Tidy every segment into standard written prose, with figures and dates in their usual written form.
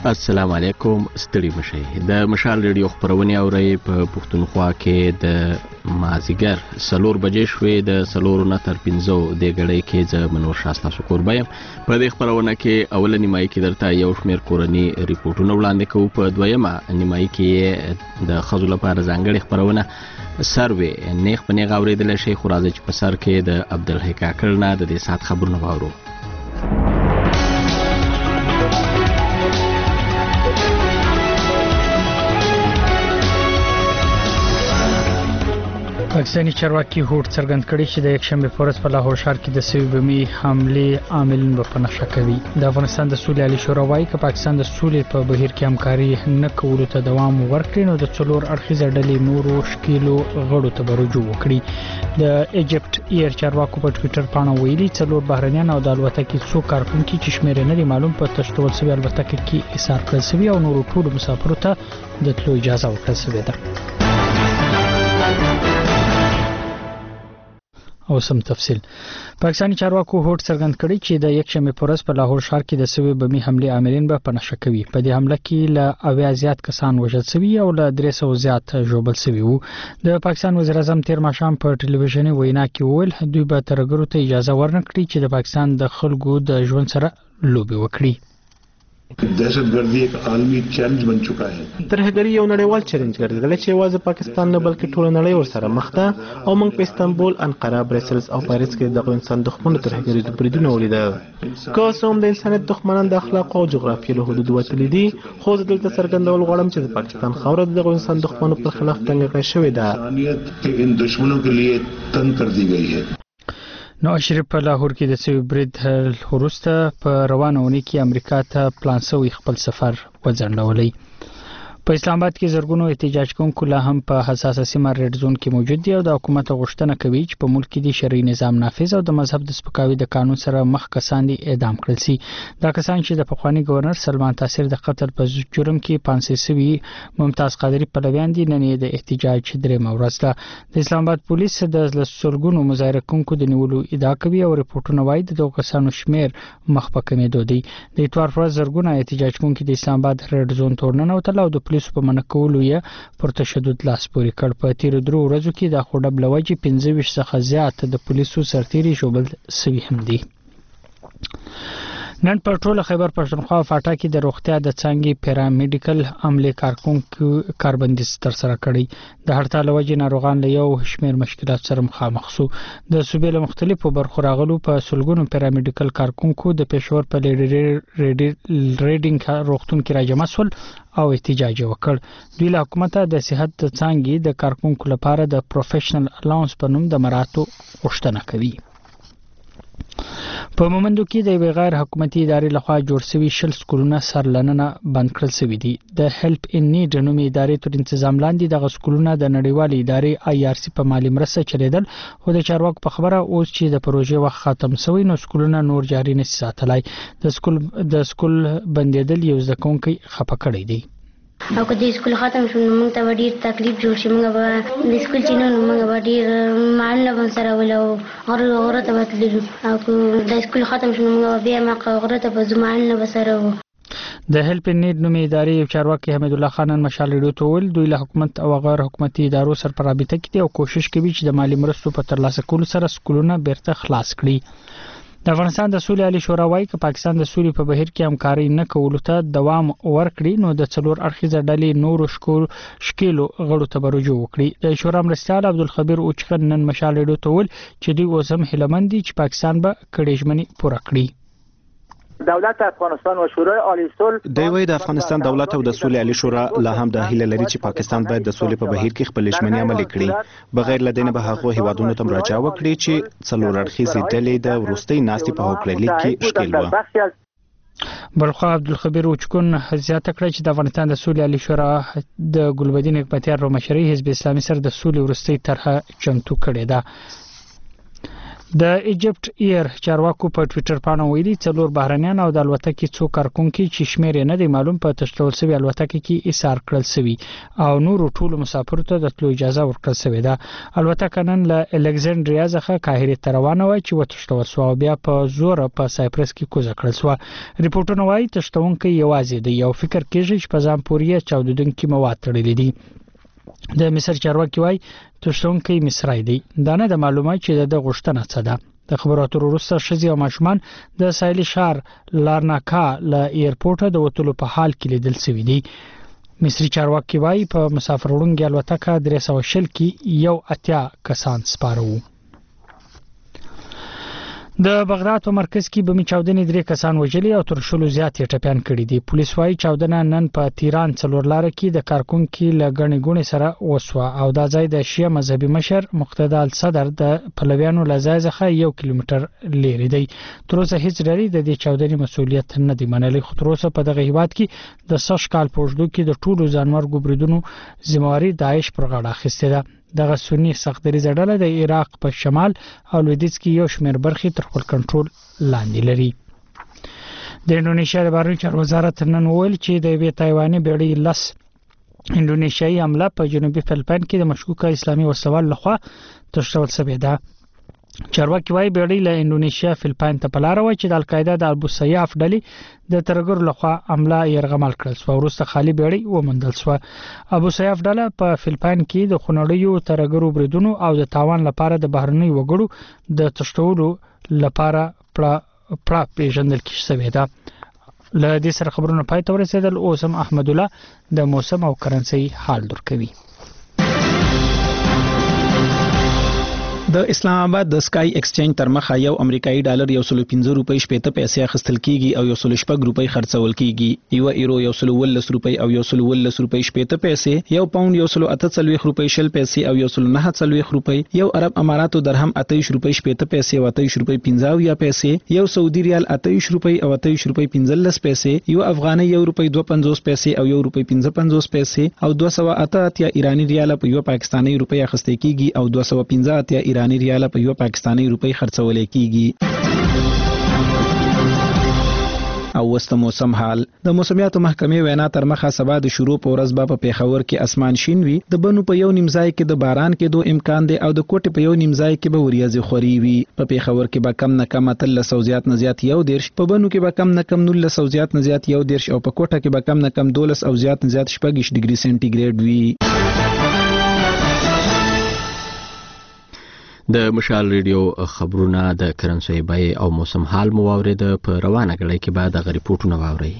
السلام علیکم. ستړي مشئ. د مشال ریډیو خبرونه اورئ په پښتونخوا کې د مازیګر 4 بجې شوې د 4 نه تر 5 د غړې کې ز منور شاسته شکر بایم. په دې خبرونه کې اول نیمایي کې درته یو شمېر کورنی ریپورتونه وړاندې کوو. په دویمه نیمایي کې د خزو لپاره ځانګړي خبرونه سروي نیخ په نیغ اوریدل شي. خو راځي چې په سر کې د عبدالحی کاکړ نه د دې سات خبرونه واورو. پاکستانی چارواکي هوډ څرګند کړی چې د یکشنبه په ورځ په لاهور ښار کې د سوي بمي حملې عاملین په نښه کوي. د افغانستان د سولې عالی شورا وايي چې پاکستان د سولې په بهیر کې همکاري نه کولو ته دوام ورکړي نو د څلور اړخیزه ډلې نورو شکیلو غړو ته رجوع وکړي. د ایجپت ایر چارواکو په ټوئیټر باندې ویلي څلور بهرنیان او د الوتکې څو کارکونکو چې شمېر نه معلوم په تشتول سوي الوتکې کې ایثار کړل سوي او نورو ټول مسافرو ته د تلو اجازه ورکړل سوې ده. او سم تفصیل. پاکستانی چارواکو هوډ څرګند کړی چې د یکشنبه په ورځ په لاهور ښار کې د سوي بمي حملې عاملین په نښه کوي. په دې حمله کې له 80 زیات کسان وژل شوي او له 300 زیات ژوبل شوي وو. د پاکستان وزیر اعظم تیر ماښام په ټلویزیوني وینا کې وویل دوی به ترګرو ته اجازه ورنکړي چې د پاکستان د خلکو د ژوند سره لوبي وکړي. دهشتګردي یک عالمي چیلنج بن چکا ہے. ترهګري یو نړیوال چیلنج ګرځیدلی چې یوازې پاکستان نه بلکې ټول نړۍ ورسره مخ ده او موږ په استانبول، انقره، برسلز او پاریس کې دغه انسان دښمنو ترهګري د بریدونو ولیده. که څوم د انسانیت دښمنان د اخلاق او جغرافیې له حدود وتلي دي، خو زه دلته څرګندول غواړم چې د پاکستان خاوره د دغه انسان دښمنو پر خلاف تنګ کړای شوې ده. انسانیت کې ان دشمنوں کے لیے تنگ کر دی گئی ہے. نو اشرف په لاهور کې د سوي برید وروسته په روانه ونې کې امریکا ته پلان شوی خپل سفر وځنډولی. په اسلام آباد کې زرګونو احتجاج کوونکو لا هم په حساسه سیمه ریډ زون کې موجود دي او د حکومت غوښتنه کوي چې په ملک کې د شرعي نظام نافذ او د مذهب د سپکاوي د قانون سره مخ کسان دي اعدام کړل شي. دا کسان چې د پخوانی گورنر سلمان تاثیر د قتل په جرم کې پانسي سوي ممتاز قادری پلویان دي. نن د احتجاج درېمه ورځ ده. د اسلام آباد پولیس د لسګونو مظاهره کوونکو د نیولو ادعا کوي او ریپورتونه وایي د دغو کسانو شمیر مخ په کمېدو دی. د اتوار پر ورځ زرګونه احتجاج کوونکي د اسلام آباد ریډ زون تورنن او تل او د پولیسو په منع کولو یې پر تشدد لاس پورې کړ. په تیر 3 ورځو کې د خوډب لوجې 25 څخه زیات د پولیسو سرتیري ژوبل سوي هم دي. نن په ټوله خیبر پښتونخوا فاټا کې د روغتیا د څنګه پیرامیډیکل عملي کارکونکو کاربندیز تر سره کړی. د هړتال وجې ناروغان له یو شمېر مشکلات سره مخامخ شو. د صوبې له مختلفو برخو راغلو په سلګونو پیرامیډیکل کارکونکو د پېښور په ریډینګ روغتون کې راجمع شول او احتجاج وکړ. دوی له حکومت د صحت د څنګه د کارکونکو لپاره د پروفیشنل الاونس په نوم د مراتو غوښتنه کوي. په مومندو کې د غیر حکومتي ادارې لخوا جوړ شوي 20 سکولونه سرلننه بند کړل شوي دي. د هیلپ ان نیډ نومي ادارې تر تنظیم لاندې دغه سکولونه د نړیوالې ادارې IRC په مالی مرسته چلیدل، خو د چارواکو په خبره اوس چې د پروژې وخت ختم شوی نو سکولونه نور جاري نشي ساتلای. د سکول بندیدل یو زده کوونکی خپه کړی دی. او که د سکول ختم شو نو موږ ته ډیر تکلیف جوړ شي. موږ به د سکول چې نو موږ به ډیر معلم به سره ولو غره ته وتلو او که د سکول ختم شو نو موږ بیا ما غره ته به معلم به سره وو. د هیلپ ان نیډ نومي ادارې یو چارواکي حمید الله خان مشال ریډیو ته ویل دوی له حکومت او غیر حکومتي ادارو سره په رابطه کې دي او کوشش کوي چې د مالی مرستو په ترلاسه کولو سره سکولونه بیرته خلاص کړي. د افغانستان د سولې عالی شورا وايي چې پاکستان د سولې په بهیر کې همکاري نه کولو ته دوام ورکړي نو د څلور اړخیزه ډلې نورو شکیلو غړو ته رجوع وکړي. د شورا مرستیال عبدالخبیر اوچخن نن مشال ریډیو ته ویل چې دوی اوس هم هیلمند دي چې پاکستان به کړي ژمنې پوره کړي. دولت افغانستان و شورای عالی صلح دوی وایي د افغانستان دولت او د سولې عالی شورا لا هم د هیله لري چې پاکستان باید د سولې په بهیر کې خپل ژمنې عملي کړي. بغیر له دې نه به هغه هیوادونو ته مراجعه وکړي چې څلور اړخیزې ډلې د وروستۍ ناستې په هوکړه لیک کې شکیل و. بلخوا عبدالخبیر اوچکون زیاته کړه چې د افغانستان د سولې عالی شورا د ګلبدین حکمتیار په مشرۍ حزب اسلامي سره د سولې وروستۍ طرحه چمتو کړې ده. د ایجپت ایر چارواکو په ټوئیټر باندې ویلي 4 بهرنیان او د الوتکې څو کارکونکو چې شمیر نه دی معلوم په تشکیل شوی الوتکې کې ایثار کړل شوی او نور ټول مسافرو ته د تلو اجازه ورکړل شوې ده. الوتکه نن له الکساندریا څخه قاهره ته روانه و چې وتښتول شو او بیا په زور په سایپرس کې کوزه کړل شو. ریپورتونه وايي تښتونکي یوازې دی او فکر کېږي چې په ځان پورې چاودونکي مواد تړلي دي. د مصر چارواکي وايي تښتونکي مصری دی. دا نه د معلومات چې د غشتنه څه ده. د خبرو اترو وروسته ښځې او ماشومان د ساحلي ښار لارناکا له ایرپورټه د وتلو په حال کې لیدل شوي دي. مصری چارواکي وايي په مسافر وړونکي الوتکه 320 کې یو 80 کسان سپاره وو. د بغداد په مرکز کې بمي چاودنې 3 کسان وژلي او تر شلو زیات ټپيان کړي دي. پولیس وايي چاودنه نن په تهران څلور لار کې د کارکونکو لګڼې ګونې سره وسوه او دا ځای د شیعه مذهبي مشر مقتدی الصدر د پلویانو لځای څخه 1 کیلومتر لري دی. تر اوسه هیڅ ډلې د دې چاودنې مسؤلیت نه دی منلي. خو تر اوسه په دغه هیواد کې د 6 کال پوجدو کې د ټولو ځانمرګو بریدونو ذمہواری داعش پر غاړه اخیسته ده. دغه سنی سختدریزه ډله د عراق په شمال او لویدیځ کې یو شمېر برخې تر خپل کنټرول لاندې لري. د انډونیشیا د بهرنیو چارو وزارت نن وویل چې د یوې تایواني بیړۍ 10 انډونیشیایي حمله په جنوبي فلپاین کې د مشکوکه اسلامي وسوال لخوا تشکیل شوې ده. چارواکي وايي بیړۍ له انډونیشیا فلپاین ته په لار و چې د القاعده د ابو سیاف ډلې د ترګر لخوا حمله يرغمل کړل شو. وروسته خالی بیړۍ ومندل شو. ابو سیاف ډله په فلپاین کې د خنړیو ترګرو بریدونو او د تاوان لپاره د بهرنیو وګړو د تشتولو لپاره پړه پیژندل کیږي ده. له دې سره خبرونه پای ته ورسېدل. اوسم احمد الله د موسم او کرنسي حال درکوي. د اسلام آباد د سکای ایکسچینج تر مخه یو امریکایي ډالر 115 روپۍ 80 پیسې اخیستل کیږي او 116 روپۍ خرڅول کیږي. یو ایرو 112 روپۍ او 112 روپۍ 80 پیسې، یو پاوند 148 روپۍ 20 پیسې او 149 روپۍ، یو عرب اماراتو درهم 28 روپۍ 80 پیسې او 28 روپۍ 50 پیسې، یو سعودي ریال 28 روپۍ او 28 روپۍ 15 پیسې، یو افغاني 1 روپۍ 52 پیسې او 1 روپۍ 55 پیسې او 288 ایرانی ریال په یو پاکستاني روپۍ اخیستل کیږي او 285 ایرانی ریال په یو پاکستاني روپۍ خرڅول کیږي. او وسته موسم حال. د موسمیاتو محکمې وینا تر مخه سبا د شروع په ورځ په پیښور کې اسمان شین وي، د بنو په یو نیمځای کې د باران کېدو امکان دی او د کوټې په یو نیمځای کې به وریځې خوري وي. په پیښور کې به کم نه کم 13 زیات نه زیات 1 په بنو کې به کم نه کم 19 زیات نه زیات 1 او په کوټه کې به کم نه کم 12 او زیات نه زیات 14 ډیګري سنټیګریډ وي. د مشال ریډیو خبرونه د کرنسي بای او موسم حال مو واورید. په روانه غړي کې بعد غ ریپورتونه واوري.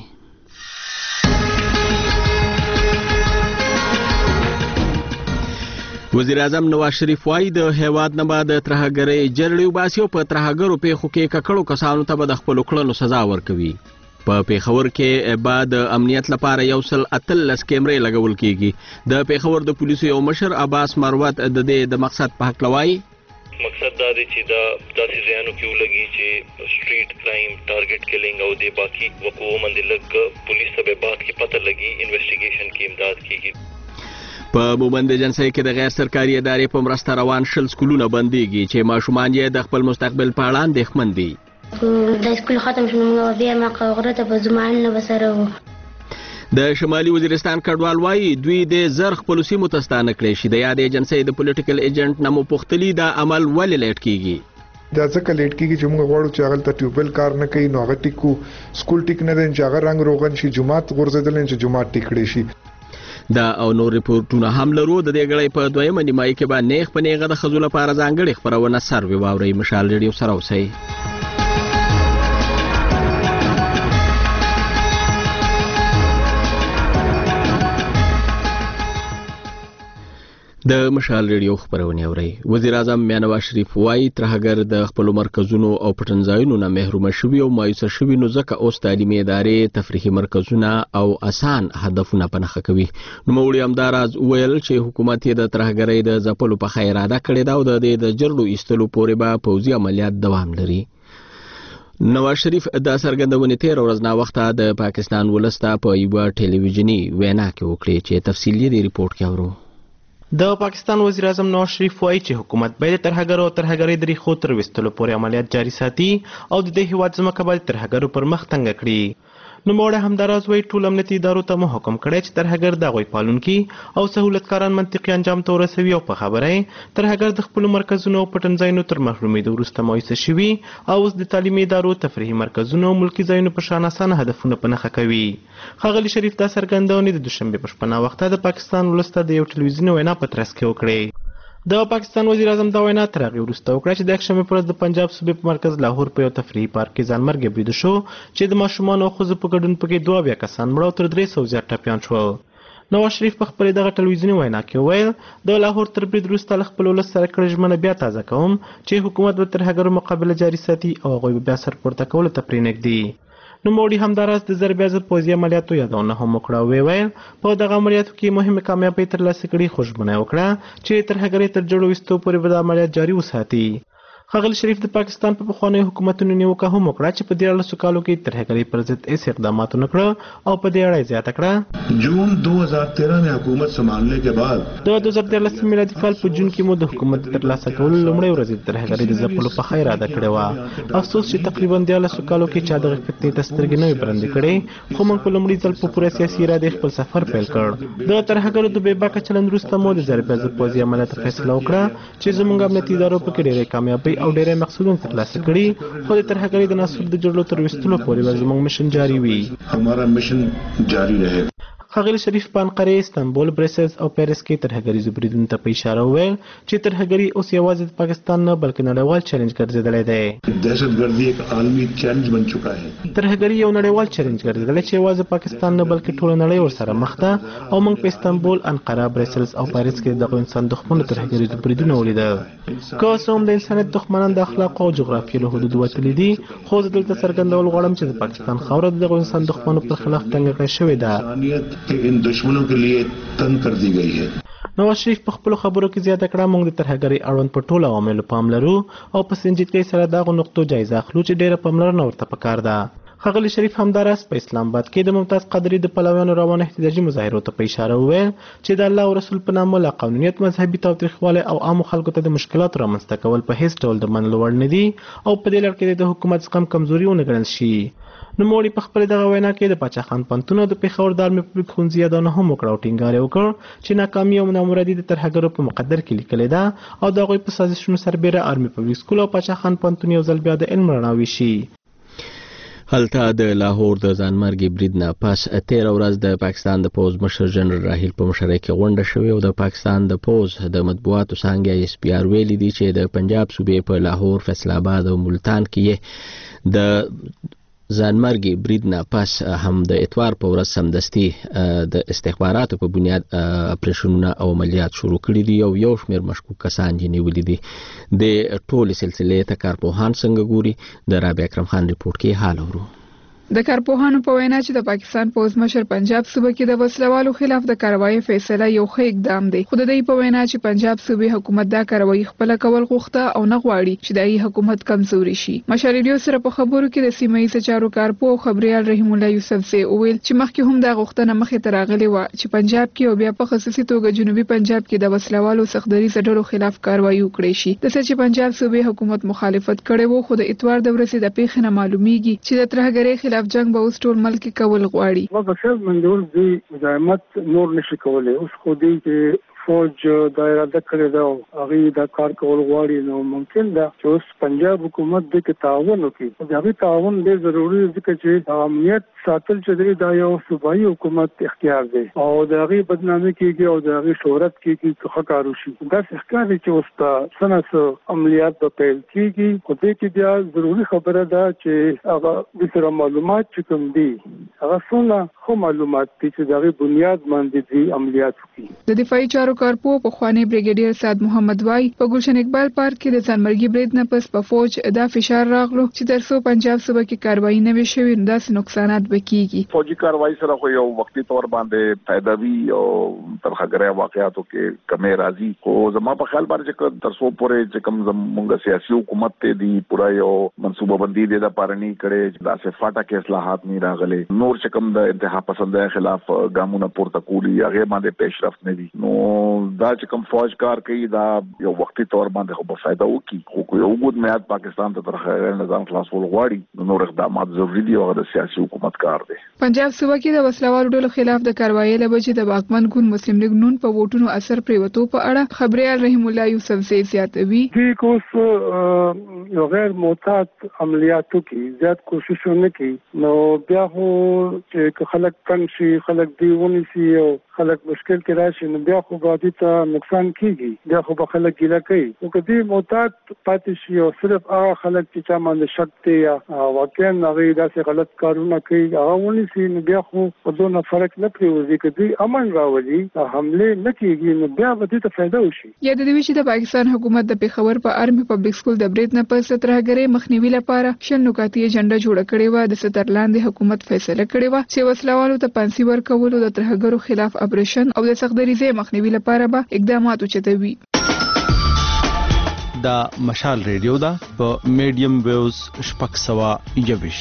وزیر اعظم نواز شریف وايي د هیواد نه بعد ترهګرۍ جرړیو باسیو په ترهګرو پیښو کې ککړو کسانو ته به د خپل کړنو سزا ورکوي. په پیښور کې بعد امنیت لپاره 113 کیمرې لګول کیږي. د پیښور د پولیسو یو مشر عباس مروت د دې د مقصد په حق لوي. مقصد دا دی چې دا داسې ځایونو کې ولګي چې سټریټ کرایم، ټارګټ کیلینګ او د باقي وقوعو باندې لږ پولیس ته به بعد کې پته لګي، انویسټیګیشن کې امداد کیږي. په مومند جنسي کې د غیر سرکاري ادارې په مرسته روان شل سکولونه بنديږي چې ماشومان یې د خپل مستقبل په اړه اندېښمن دي. د سکول ختم شنو بیا ما غره ته په زمان نه بسره وو. د شمالي وزیرستان کډوال وايي دوی د زر خپل سیمو ته ستانه کړی شي. د یاد ایجنسي د پولیټیکل ایجنټ نمو پختلی د عمل ولې لیټ کیږي. دا ځکه لیټ کیږي چې موږ غواړو چې هغه ته ټیوبل کار نه کوي، نو هغه ټیکو سکول ټیک نه دین چې هغه رنگ روغن شي، جماعت غورځیدل چې جماعت ټیکړي شي. دا او نور ریپورتونه هم لرو. د دې غړي په دویمه نیمایي کې به نیغ په نیغه د خزو لپاره ځانګړي خبرونه سروي واوري. مشال ریډیو سره اوسئ. د مشال ریډیو خبرونه اوري. وزیر اعظم نواز شریف وايي ترهګر د خپل مرکزونو او پټنځایونو نه محروم شوي او مایوسه شوي، نو ځکه اوس تعلیمي ادارې، تفریحي مرکزونه او آسان هدفونه پنهخه کوي. نو مولوی امداراز ویل چې حکومت یې د ترهګرۍ د ځپلو په خیر اراده کړې ده او د جرړو ایستلو پورې به پوځي عملیات دوام لري. نواز شریف د څرګندونې 13 ورځ نه وخته د پاکستان ولسته په یو ټلویزیونی وینا کې وکړي چې تفصیلي ریپورت کې اورو. د پاکستان وزیر اعظم نواز شریف وایي چې حکومت باید د ترهګرو او ترهګرۍ د ریښو تر ویستلو پورې عملیات جاري ساتي او د دې هیواد ځمکه باید ترهګرو پر مخ تنګه کړي. نوموړی همداراز وایي ټول امنیتي ادارو ته مو حکم کړی چې ترهګر د هغوی پالونکي او سهولتکاران منطقي انجام ته ورسوي او په خبره یې ترهګر د خپلو مرکزونو او پټنځایونو تر محرومېدو وروسته مایوسه شوي او اوس د تعلیمي ادارو تفریحي مرکزونو او ملکي ځایونو په شان اسانه هدفونه په نښه کوي. ښاغلي شریف دا څرګندونې د دوشنبې په شپه ناوخته د پاکستان ولس ته د یو ټلویزیوني وینا په ترڅ کې وکړې. د پاکستان وزیر اعظم دا وینا تر هغې وروسته وکړه چې د یکشنبې په ورځ د پنجاب صوبې په مرکز لاهور په یو تفریحي پارک کې ځانمرګي بریده شو چې د ماشومانو او ښځو په ګډون پکې 2 کسان مړه او تر 300 زیات ټپیان شول. نواز شریف په خپلې دغه ټلویزیوني وینا کې وویل د لاهور تر برید وروسته له خپل ولس سره کړې ژمنه بیا تازه کوم چې حکومت به ترهګرو مقابله جاري ساتي او هغوی به بیا سر پورته کولو ته پرېنږدي. نوموړي همداراز د ضربې ضد پوځي عملیاتو یادونه هم وکړه او ویل په دغه عملیاتو کې مهمې کامیابۍ ترلاسه کړي خو ژمنه یې وکړه چې ترهګرۍ تر جوړو ویستو پورې به دا عملیات جاري وساتي. ښاغلي شریف د پاکستان په پخوانیو حکومتونو نیوکه هم وکړه چې په 13 کالو کې ترهګرۍ پر ضد هیڅ اقدامات ونه کړه او په دې اړه یې زیاته کړه جون 2013 में हुकूमत संभालने के बाद د 2013 میلادي کال په جون کې مو د حکومت ترلاسه کولو لومړۍ ورځ د ترهګرۍ د ځپلو په خیر اراده کړې وه. افسوس چې تقریبا 13 کالو کې چا دغه فتنې ته سترګې نه وي برندې کړې خو موږ په لومړي ځل په پوره سیاسي ارادې خپل سفر پیل کړ. د ترهګرو د بې باکه چلند وروسته مو د ضربې ضد پوځي عملیاتو فیصله وکړه چې زموږ امنیتي ادارو پکې ډېرې کامیابۍ او ډېرې مقصودونه ترلاسه کړي خو د ترهګرۍ د نسل د جوړولو تر ویستلو پورې به زموږ مشن جاري وي. हमारा मिशन जारी रहे. ښاغلي شریف په انقرې، استانبول، برسلز او پیرس کې ترهګریزو بریدونو ته په اشاره وویل چې ترهګري اوس یوازې د پاکستان نه بلکې نړیوال چیلنج ګرځېدلی دی. دهشتګردي یک عالمي چیلنج بن چکا ہے. ترهګري یو نړیوال چیلنج ګرځېدلی چې یوازې پاکستان نه بلکې ټوله نړۍ ورسره مخ ده او موږ په استانبول، انقره، برسلز او پیرس کې دغه انسان دښمنو ترهګریزو بریدونه ولیدل. که څه هم د انسانیت دښمنان د اخلاقو او جغرافیې له حدودو وتلي دي خو زه دلته څرګندول غواړم چې د پاکستان خاوره د دغو انسان دښمنو پر خلاف تنګه کړې شوې ده. के लिए तंग कर दी गई है. نواز شریف په خپلو خبرو کې زیاته کړه موږ د ترهګرۍ اړوند په ټولو عواملو پام لرو او په سنجیدګۍ سره دغو نقطو جایزه اخلو چې ډېره پاملرنه ورته پکار ده. ښاغلي شریف همداراز په اسلام آباد کې د ممتاز قادري د پلویانو روانه احتجاجي مظاهرو ته په اشاره وویل چې د الله او رسول په نامه لا قانونیت، مذهبي تاوتریخوالی او عامو خلکو ته د مشکلاتو رامنځته کول په هیڅ ډول د منلو وړ نه دي او په دې لړ کې د حکومت زغم کمزوري ونه ګڼل شي. نوموړي په خپل دغه وینا کې د پاچا خان پوهنتون او د پېښور د آرمي پبلیک ښوونځي یادونه هم وکړه او ټینګار یې وکړ چې ناکامي او نامرادي د ترهګرو په مقدر کې لیکلې ده او د هغوی په سازشونو سربیره آرمي پبلیک سکول او پاچا خان پوهنتون یو ځل بیا د علم رڼا ویشي. هلته د لاهور د ځانمرګي برید نه پس 13 ورځ د پاکستان د پوز مشر جنرال راحیل په مشرۍ کې غونډه شوې او د پاکستان د پوز د مطبوعاتو څانګې SPR ویلي دي چې د پنجاب صوبې په لاهور، فیصل آباد او ملتان کې د ځانمرګي برید نه پس هم د اتوار په ورځ سمدستي د استخباراتو په بنیاد اپریشنونه او عملیات شروع کړي دي او یو شمېر مشکوک کسان یې نیولي دي. د ټولې سلسلې ته کارپوهان څنګه ګوري؟ د رابعه اکرم خان ریپورت کې حال اورو. د کارپوهانو په وینا چې د پاکستان پوز مشر پنجاب صوبه کې د وسلوالو خلاف د کاروایی فیصله یو ښه اقدام دی خو د دې په وینا چې پنجاب صوبې حکومت دا کاروایی خپل کول غوښته او نه غواړي چې دایي حکومت کمزوري شي. مشر ریډیو سره په خبرو کې د سیمه ییز چارو کارپوه خبريال رحیم الله یوسف زی ویل چې مخکې هم دا غوښتنه مخې ته راغلې و چې پنجاب کې او بیا په خصوصي توګه جنوبي پنجاب کې د وسلوالو سختدري ډلو خلاف کاروایی وکړي شي. د چې پنجاب صوبې حکومت مخالفت کړي وو خو د اتوار د ورځې د پیښې نه معلومیږي چې د ترهګرۍ خلاف جنگ به اوس ټول ملک کول غواړي. بشر منډول دی مزاحمت نور نشي کولای اوس خو دی چې فوج دایره د کړی دا هغه د کار کول غواړي نو ممکن ده چې اوس پنجاب حکومت د تعاون وکړي. دا به تعاون ډېر ضروري دی چې امنیت ساتل چې دا یو صوبایي حکومت اختیار دی او د هغه بدنامي کیږي او د هغه شهرت کیږي چې ښکارو شي. دا ښکاري چې اوس په سنس عملیات په پیل کیږي خو دې کې بیا ضروري خبره ده چې هغه د سره معلومات چې کوم دي هغه څنګه خو معلومات دي چې د بنیاد باندې دي عملیات وکړي. د دفاعي چارو کارپو په خوانی بریګیډیر سعد محمد وای په ګلشن اقبال پارک کې د ځانمرګي برید نه پس په فوج دا فشار راغلو چې ترڅو پنجاب صوبه کې کاروایی نه وي شوی داسې نقصانات وکړي. فوجي کاروایی سره خو یو وختي تور باندې فائدہ وی او ترخګره واقعاتو کې کمې راځي خو زما په خیال باندې ترڅو پورې چې کوم زموږ سیاسي حکومت ته دی پورا یو منصوبه بندي د پارني کړي دا صفاته کې اصلاحات نه راغلي نور چې کوم د انتها پسند خلاف ګامونه پورته کولی هغه باندې پیشرفت نه دي. نو دا چې کوم فوج کار کوي دا یو وختي تور باندې خو په فائدہ وکي خو یو وګد میاد پاکستان ته تر غیر نظام خلاصول غواړي نو اقدامات ضروري دي او د سیاسي حکومت کار دی. پنجاب صوبه کې د وسلوالو ډلو خلاف د کاروایی لبجې د باغمن ګوند مسلم لیگ نون په ووټونو اثر پریوتو په اړه خبريال رحیم الله یوسف زی زیاتوي. دې کوس یو غیر معتاد عملیاتو کې زیات کوششونه کوي نو بیا خو چې خلک تنګ شي خلک دیونی شي او خلک مشکل کې راشي نو بیا خو غادي ته نقصان کیږي بیا خو به خلک ګیله کوي او کدی معتاد پاتې شي او صرف هغه خلک چې چا باندې شک دی یا واقعا هغه داسې غلط کارونه کوي هغه ونی سي نو بیا خو په دونه فرق نه پریوزي کدی امن راولي حمله نه کیږي نو بیا به دې ته فائدہ وشي. یا د دې چې د پاکستان حکومت د پیښور په آرمي پبلک سکول د برید نه پس ترهګرۍ مخنیوي لپاره شل نکاتي ایجنډا جوړ کړې و د سترلاندې حکومت فیصله کړې و چې وسلوالو ته پانسي ورکولو د ترهګرو خلاف اپریشن او د سختدریزې مخنیوي لپاره به اقدامات وچتوي. دا مشال ریډیو دا په میډیم ویوز شپږ سوه یویش.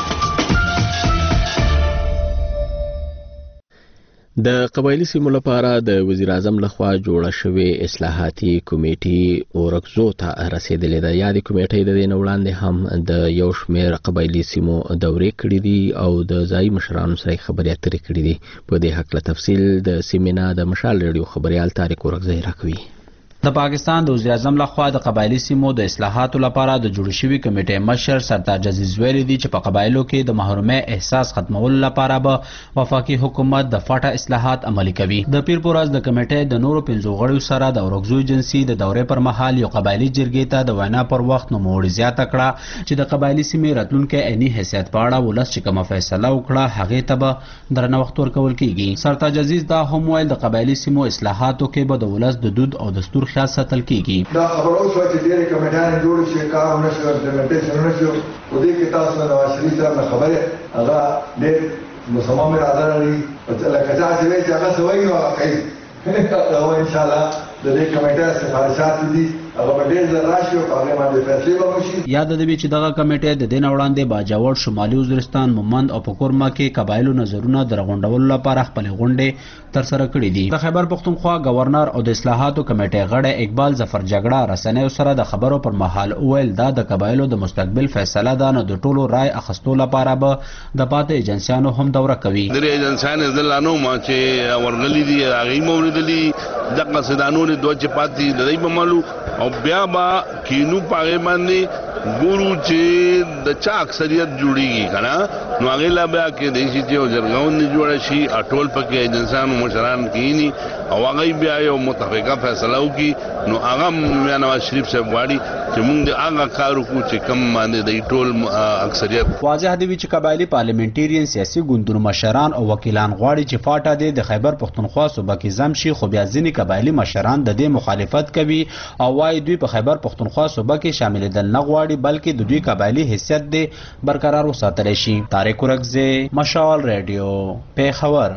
د قبایلی سیمو لپاره د وزیر اعظم لخوا جوړه شوې اصلاحاتي کمیټې اورکزو ته رسیدلې ده. یادې کمیټې د دې نه وړاندې هم د یو شمېر قبایلی سیمو دورې کړې دي او د ځایي مشرانو سره خبرې اترې کړې دي. په دې هکله تفصیل د سیمینا د مشال ریډیو خبريال طارق اورکزی راکوي. د پاکستان د وزیر اعظم لخوا د قبایلی سیمو د اصلاحاتو لپاره د جوړ شوی کمیټې مشر سرتاج عزیز ویلي دي چې په قبایلو کې د محرومه احساس ختمولو لپاره به وفاقي حکومت د فاټا اصلاحات عملي کوي. د پیر پورز د کمیټې د نورو 15 غړو سره د اورکزو ایجنسی د دورې پر مهال یو قبایلی جرګې ته د وینا پر وخت نو موړ زیاته کړه چې د قبایلی سیمې راتلونکو عیني حیثیت په اړه ولس چې کومه فیصله وکړه هغه ته به درنه وخت ورکول کیږي. سرتاج عزیز دا هم ویل د قبایلی سیمو اصلاحاتو کې به د ولس د دود او دستور خیال ساتل کیږي. دا خبرو شو چې ډېرې کمیټې جوړ شي کارونه شو امپلیمنټیشن نشو او دې کې تاسو نواز شریف صاحب خبره هغه ډېر مصمم اراده لري لکه چې هغه سوي او کوي او ان شاء الله د دې کمیټې سفارشات دي هغه ډېر زر راشي او هغه باندې فیصله وشي. یاد د دې چې دغه کمیټې د دین وړاندې باجوړ شمالي وزیرستان مومند او پکورما کې قبایلو نظرونه درغونډولو لپاره خپل غونډې تر سره کړې دي. د خیبر پختونخوا گورنر او د اصلاحاتو کمیټې غړی اقبال ظفر جګړه رسنیو سره د خبرو پر مهال ویل دا د قبایلو د مستقبل فیصله ده نو د ټولو رائے اخستو لپاره به د پاتې ایجنسیانو هم دوره کوي. د ایجنسیانو ځلانو ما چې ورغلي دي هغه موریدلي د قصدانو د دوه چپاتي د دې په مالو او بیا با کینو پاغه باندې ګورو چې د چا اکثریت جوړیږي کنه نو هغه لا بیا کې د شي چې جرګاون نه جوړ شي اټول پکې ایجنسیانو مشران کینی او هغه بیا یو متفقه فیصله وکي نو هغه نواز شریف صاحب واړي چې موږ د هغه کار وکړو چې کم باندې د ټول اکثریت. واضح دی چې قبایلی پارلیمنټریان سیاسي ګوندونو مشران او وکیلان غواړي چې فاټا د خیبر پختونخوا صوبه کې زم شي خو بیا ځینې قبایلی مشران د دې مخالفت کوي او وايي دوی په خیبر پختونخوا صوبه کې شامل دل نه غواړي بلکې د دوی قبایلی حیثیت دې برقرار وساتل شي. طارق اورکزی مشال ریډیو پیښور.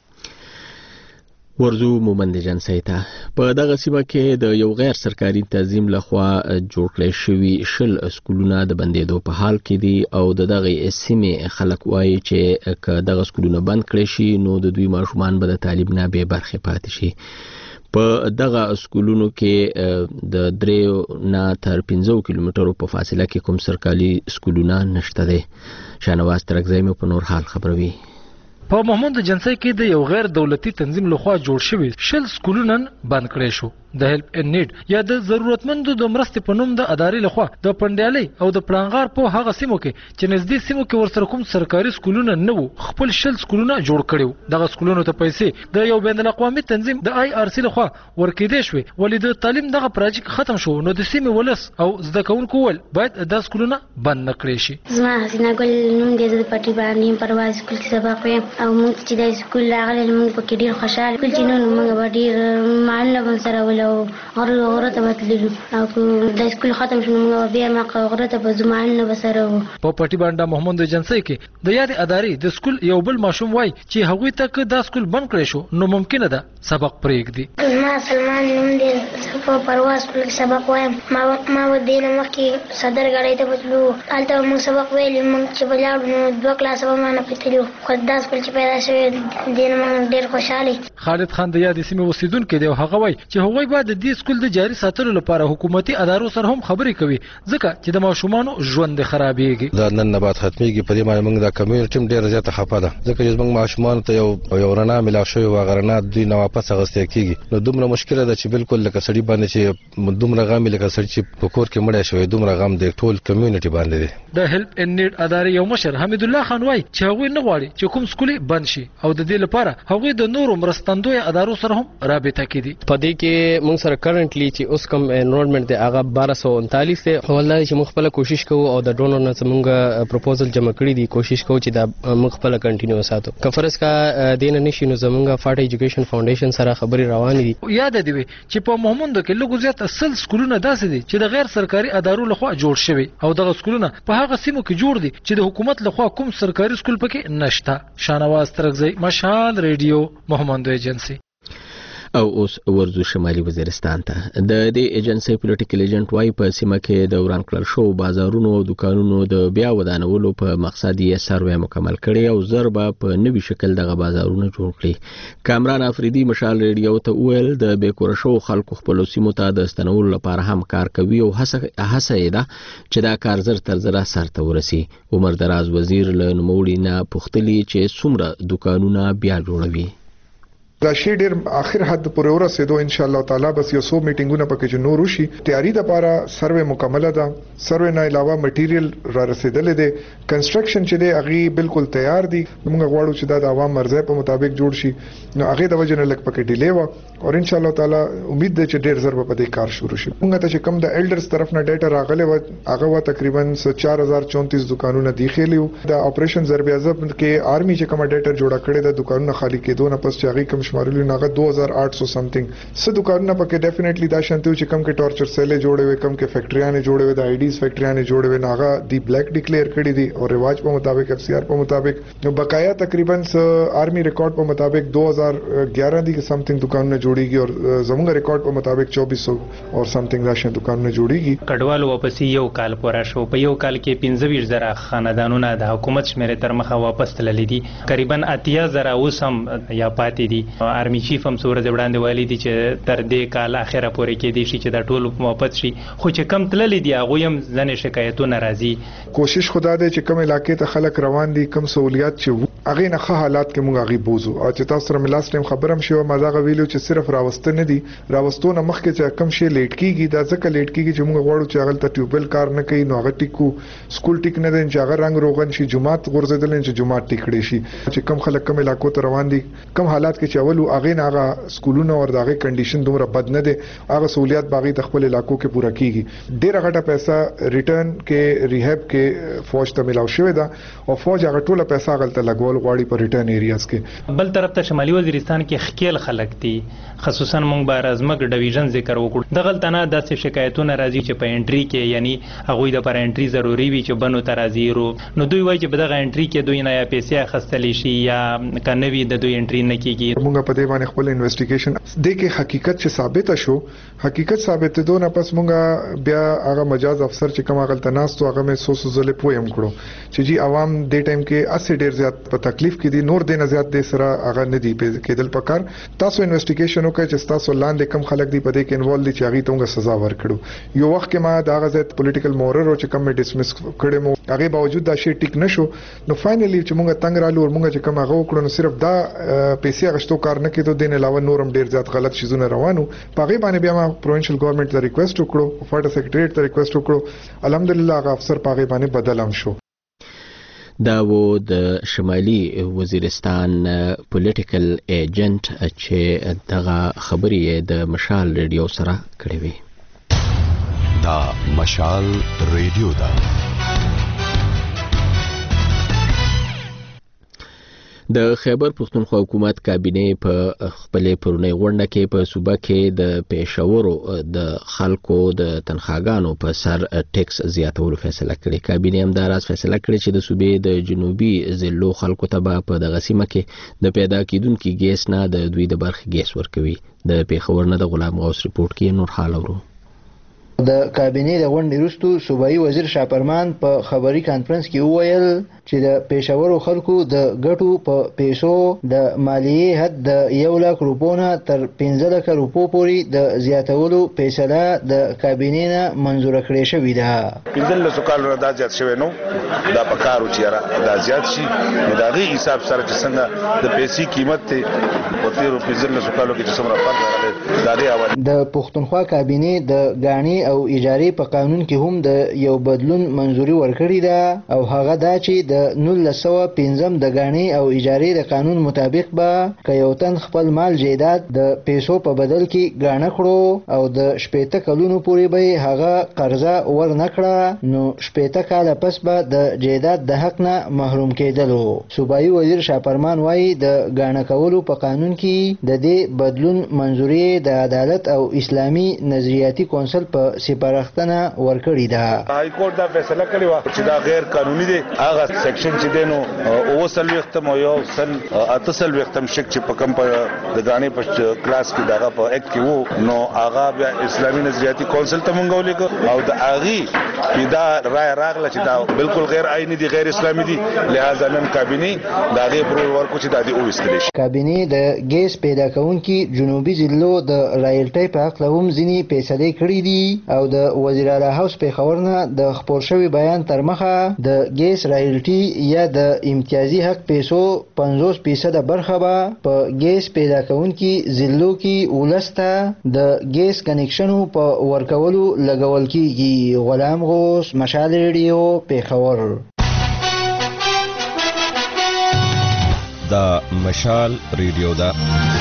ورزو مومند جنسي ته په دغه سیمه کې د یو غیر سرکاري تنظیم لخوا جوړ کړی شوی شل سکولونه د بندیدو په حال کې دي او دغه سیمه خلک وایي چې که دغه سکولونه بند کړي شي نو د دوی ماشومان به د تعلیم نه بې برخې پاتې شي. په دغه سکولونو کې د 3 نه تر 15 کیلومترو په فاصله کې کوم سرکاري سکولونه نشته دي. شانواز ترکزی مې په نور حال خبروي. په محمود جنسي کې د یو غیر دولتي تنظیم لخوا جوړ شوی شل سکولونه بند کړي شو. د هیلپ ان نیډ یا د ضرورتمندو د مرستې په نوم د ادارې لخوا د پندیالي او د پړانغار په هغه سیمو کې چې نږدې سیمو کې ورسره کوم سرکاري سکولونه نه وو خپل شل سکولونه جوړ کړي. دغه سکولونو ته پیسې د یو بین الاقوامي تنظیم د آی آر سی لخوا ورکېدې شوې ولې د تعلیم دغه پروژې ختم شو نو د سیمې ولس او زده کوونکو ول باید د سکولونه بند نه کړي شي. زما حسینه ګل نوم دی د پټي باندې پرواز سکول کې سبق وایم او موږ چې د سکول راغلي موږ په کې ډیر خوشاله کول چې نو موږ به ډیر معلم سره ولو غره ته وتلو او د سکول ختم شو موږ بیا ما غره ته په زمانه بسره په پټي باندې محمود جنسي کې د یاد ادارې د سکول یو بل ماشوم وای چې هغوی ته د سکول بند کړي شو نو ممکنه ده سبق پرېږدي. ما سلمان نوم دی په پرواز سکول کې سبق وایم ما ودینه مخکې صدر غړې ته وتلو البته موږ سبق ویل موږ چې بلاړو نو 2 کلاس به ما نه پېتلو خو دا سکول چې پیدا شوی دین موږ ډیر خوشاله. خالد خان د یادې سیمې اوسیدونکو دی او هغه وایي چې هغوی باید د دې سکول د جاري ساتلو لپاره حکومتي ادارو سره هم خبرې کوي ځکه چې د ماشومانو ژوند خرابېږي. دا نن نه بعد ختمېږي په دې باندې موږ د کمیونټي هم ډېره زیاته خفه ده ځکه چې موږ ماشومانو ته یو رڼا ملاو شوې وه هغه رڼا دوی نه واپس اخیستل کېږي نو دومره مشکله ده چې بالکل لکه سړي باندې چې دومره غم لکه سړي چې په کور کې مړی شوی دومره غم د ټول کمیونټي باندې دی. د هیلپ ان نیډ ادارې یو مشر حمید الله خان وایي چې هغوی نه غواړي چې کوم سکول بند شي او د دې لپاره هغوی د نورو مرستندوی ادارو سره هم رابطه کوي. په دې کې موږ سره کرنټلی چې اوس کوم انرولمنت دی هغه 1239 دی. ولله چې موږ خپل کوشش کوو او د ډونر نه موږ پروپوزل جمع کړی دی کوشش کوو چې دا موږ خپل کنټینیو وساتو. کفرس کا دین نشي نو زمونږ فاټ ایجوکیشن فاونډیشن سره خبري روان دي. یاد دی چې په مومند کې لږ زیات اصل سکولونه داسې دي چې د غیر سرکاري ادارو لخوا جوړ شوي او دغه سکولونه په هغه سیمو کې جوړ دي چې د حکومت لخوا کوم سرکاري سکول پکې نشته. شانواز ترغزی مشال ریډیو محمد ایجنسی. او اوس ورزو شمالي وزیرستان ته د دې ایجنسی پولیټیکل ایجنټ وايي په سیمه کې د وران کړل شو بازارونو او دکانونو د بیا ودانولو په مقصد یې سروې مکمل کړي او ضربه په نوي شکل دغه بازارونه جوړ کړي. کامران افریدي مشال ریډیو ته ویل د بیکور شو خلکو خپل سیمو ته د استنولو لپاره هم کار کوي او هڅه یې ده چې دا کار زر تر زره سرته ورسي. عمر دراز وزیر له نوموړي نه پوښتلي چې څومره دکانونه بیا جوړوي. دا شی ډیر اخر حد پورې ورسېدو ان شاء الله تعالی بس یو څو میټینګونه پکې چې نور وشي تیاری د لپاره سروې مکمله ده. سروې نه علاوه مټیریل را رسیدلې ده. کنسټرکشن چې دی هغه بالکل تیار دي. موږ غواړو چې دا د عوام مرزه په مطابق جوړ شي نو هغه د وجه نه لک پکې ډیلی و او ان شاء الله تعالی امید ده چې ډیر ضرب په دې کار شروع شي. موږ ته چې کم د ایلډرز طرف نه ډیټا راغله و هغه و تقریبا 4034 دکانونه دي خېلیو. د اپریشن ضرب اعظم کې آرمي چې کوم ډیټا جوړه کړې ده دکانونه خالی کېدو نه پس چې هغه کم شمارلو نه 2800 سمثینګ څه دکانونه پکې ډیفینیټلی دا شانتو چې کم کې ټورچر سیلې جوړې وي کم کې فیکټریانه جوړې وي د آیډیز فیکټریانه جوړې وي ناغه دی بلیک ډیکلیئر کړی دي او رواج په مطابق اف سی آر په مطابق نو بقایا تقریبا آرمی ریکارډ په مطابق 2011 دي کې سمثینګ دکانونه جوړیږي او زموږ ریکارډ په مطابق 2400 اور سمثینګ راشن دکانونه جوړیږي. کډوالو واپس یو کال پورا شو په یو کال کې 15000 خاندانونه د حکومت شمیره تر مخه واپس تللي دي. تقریبا 80000 اوس هم یا پاتې دي. آرمی چیف هم سورج وړاندې والی دي چې تر دې کال اخره پورې کې دي چې دا ټول واپس شي خو چې کم تللی دي هغه هم ځنې شکایتونه راځي. کوشش خدا دې چې کم علاقې ته خلک روان دي کم سہولیات چې هغه نه ښه حالات کې موږ هغه بوزو او چې تاسو سره لاست ټایم خبرم شو مازه ویلو چې صرف راوسته نه دي راوستو نه مخکې چې کم شي لیټ کیږي دا ځکه لیټ کیږي چې موږ غواړو چې هغه ته ټیوبل کار نه کوي نو هغه ټیکو سکول ټیک نه دي چې هغه رنگ روغن شي جمعات ورزدل چې جمعات ټیکړي شي چې کم خلک کم علاقو ته روان دي کم حالات کې چې اول هغه نه هغه سکولونه او دغه کنډیشن دومره بد نه دي هغه سہولیات باغی د خپل علاقو کې پوره کیږي. ډیره غټه پیسې ریټرن کې ریهاب کې فوج ته ملاو شوې ده او فوج هغه ټوله پیسې غلطه لګول غواړي په ریټرن ایریاز کې. بل طرف ته شمالي وزیرستان کې خکیل خلک دي خصوصا مونږ به رزمک ډیویژن ذکر وکړو د غلطانه داسې شکایتونه راځي چې په انټری کې یعنی هغه د پر انټری ضروری وي چې بنو ترازی نو دوی وایي چې په دغه انټری کې دوی نه یا پیسې اخستلی شي یا کنوي د دوی انټری نه کیږي. مونږ په دې باندې خپل انویسټیګیشن د کې حقیقت چې ثابت شو حقیقت ثابت دو نه پس مونږ بیا هغه مجاز افسر چې کوم غلطه ناستو هغه مې سوسو زله پویم کړو چې جی عوام د ټایم کې اسې ډیر زیات په تکلیف کې دي نور دینه زیات د سره هغه نه دی کېدل پکار. تاسو انویسټیګیشن وکړئ چې تاسو لاندې کم خلک دی په دې کې انوالو دي چې هغه ته سزا ورکړو. یو وخت کې ما دا غزت پولیټیکل مورر او چې کم ډیسمس کړم هغه باوجود دا شی ټیک نشو نو فائنلی چې مونږ تنگ رالو او مونږ چې کم هغه وکړو نو صرف دا پیسې غشتو کار نه کېدو دین علاوه نورم ډیر زیات غلط شیزونه روانو پاغه باندې بیا ما پروینشل ګورنمنت ته ریکوست وکړو فاټ سیکریټریټ ته ریکوست وکړو الحمدلله هغه افسر پاغه باندې بدلم شو. دا و د شمالي وزیرستان پولیټیکل ایجنټ چې دغه خبرې د مشال ریډیو سره کړې وي. دا مشال ریډیو دا د خیبر پښتونخوا حکومت کابینه په خپل پرونی غونډه کې په صوبه کې د پېښورو د خلکو د تنخواګانو په سر ټیکس زیاتولو فیصله کړې. کابینه هم دا راز فیصله کړې چې د صوبې د جنوبي ضلعو خلکو ته به په دغه سیمه کې د پیدا کیدونکو ګیس نه د دوی د برخې ګیس ورکوي. د پېښور نه د غلام غوث ریپورت کې نور حال اورو. د کابینې د غونډې وروسته صوبایي وزیر شاپرمان په خبري کانفرنس کې وویل چې د پېښورو خلکو د ګټو په پیسو د مالیې حد د 1 لک روپو نه تر 15 لک روپو پورې د زیاتولو فیصله د کابینې نه منظور کړې شوې ده. 15 کالو دا زیات شوی نو دا پکارو چې دا زیات شي نو دا غي حساب سره چې څنګه د پیسې قیمت ته په 15 کالو کې چې څومره فرق راغلی دا دی اول. د پښتونخوا کابینې د غاڼې او اجارې په قانون کې هم د یو بدلون منځوري ورکړې ده او هغه دا چې د 1915 د غاڼې او اجارې د قانون مطابق به که یو تن خپل مال جیدات د پیسو په بدل کې غاڼه کړو او د 18 کلونو پورې به هغه قرضه ورنکړه نو 18 کال پس به د جیدات د حق نه محروم کېدلو. صوبایي وزیر شاپرمان وایي د غاڼه کولو په قانون کې د دې بدلون منځوري د عدالت او اسلامي نظریاتي کونسل په سپارښتنه ورکړې ده. هاي کورټ دا فیصله کړې و چې دا غیر قانوني دی. هغه سیکشن چې دینو او سل وختم یو سل اتصل وختم شک چې په کم په د غاڼې په کلاس کې دغه په اکټ کې وو نو هغه بیا اسلامي نظریاتي کونسل ته مونږ ولیکو او د اغي پیدا رائے راغله چې دا بالکل غیر آئینی دي غیر اسلامي دي لہذا نن کابینې دا غي پرور ورکو چې د دې اوستل شي. کابینې د ګیس پیدا کوونکي جنوبي ضلعو د رایلټي په حق لوم ځینی فیصله کړې دي او د وزیر اعلی هاوس په خبرنه د خبر شوی بیان تر مخه د ګیس رایلټي یا د امتیازي حق پیسو 50% برخه به په ګیس پیدا کوونکي ضلعو کې ولسته د ګیس کنیکشنو په ورکولو لګول کیږي. غلام غوث، مشال ریډیو، پیښور. دا مشال ریډیو دا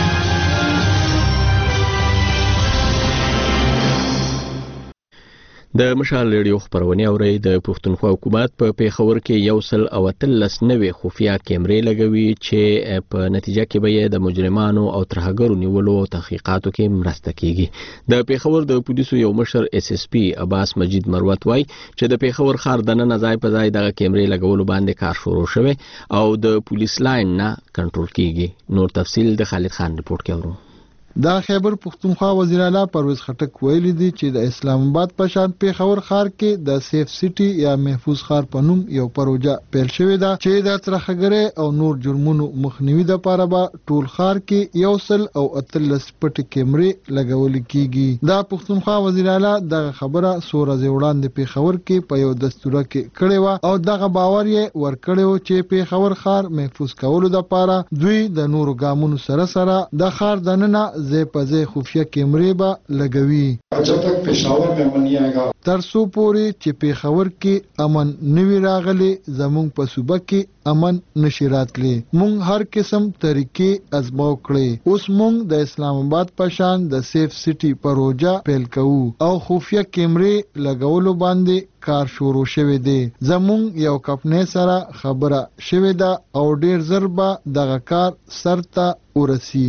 د مشال ریډیو خبرونه اوري. د پښتونخوا حکومت په پیښور کې 113 خفیا کیمرې لګوي چې په نتیجه کې به د مجرمانو او ترهګرو نیولو او تحقیقاتو کې مرسته کیږي. د پیښور د پولیسو یو مشر SSP عباس مجید مروت وای چې د پیښور ښار د نن ځای په ځای د کیمرې لګولو باندې کار شروع شوی او د پولیس لاین نه کنټرول کیږي. نور تفصیل د خالد خان رپورت کې اورو. دا خیبر پختونخوا وزیر اعلی پرویز خټک ویلي دی چې د اسلام آباد په شان پیښور ښار کې د سیف سټي یا محفوظ ښار په نوم یو پروژه پیل شوې ده چې د ترهګرۍ او نور جرمونو مخنیوي لپاره به ټول ښار کې 113 پټ کیمرې لګول کیږي. دا پختونخوا وزیر اعلی دغه خبره سوره وړاندې پیښور کې په یو دستور کې کړې و او دغه باور یې ورکړیو چې پیښور ښار محفوظ کولو لپاره دوی د نورو ګامونو سره سره د ښار دننه زی پزی خفیه کیمرې به لګوي جب تک پېښور میں امن نہیں آئے گا ترسو پورې چې پیښور کې امن نوی راغلی زمونږ په صوبه کې امن نشي راتلی. مونږ هر قسم طریقې ازماو کړې. اوس مونږ د اسلام آباد په شان د سیف سټي پروژه پیل کوو او خفیه کیمرې لګولو باندې کار شروع شوی دی. زمونږ یو کمپنۍ سره خبره شوی ده او ډیر زر به دغه کار سرته ورسی.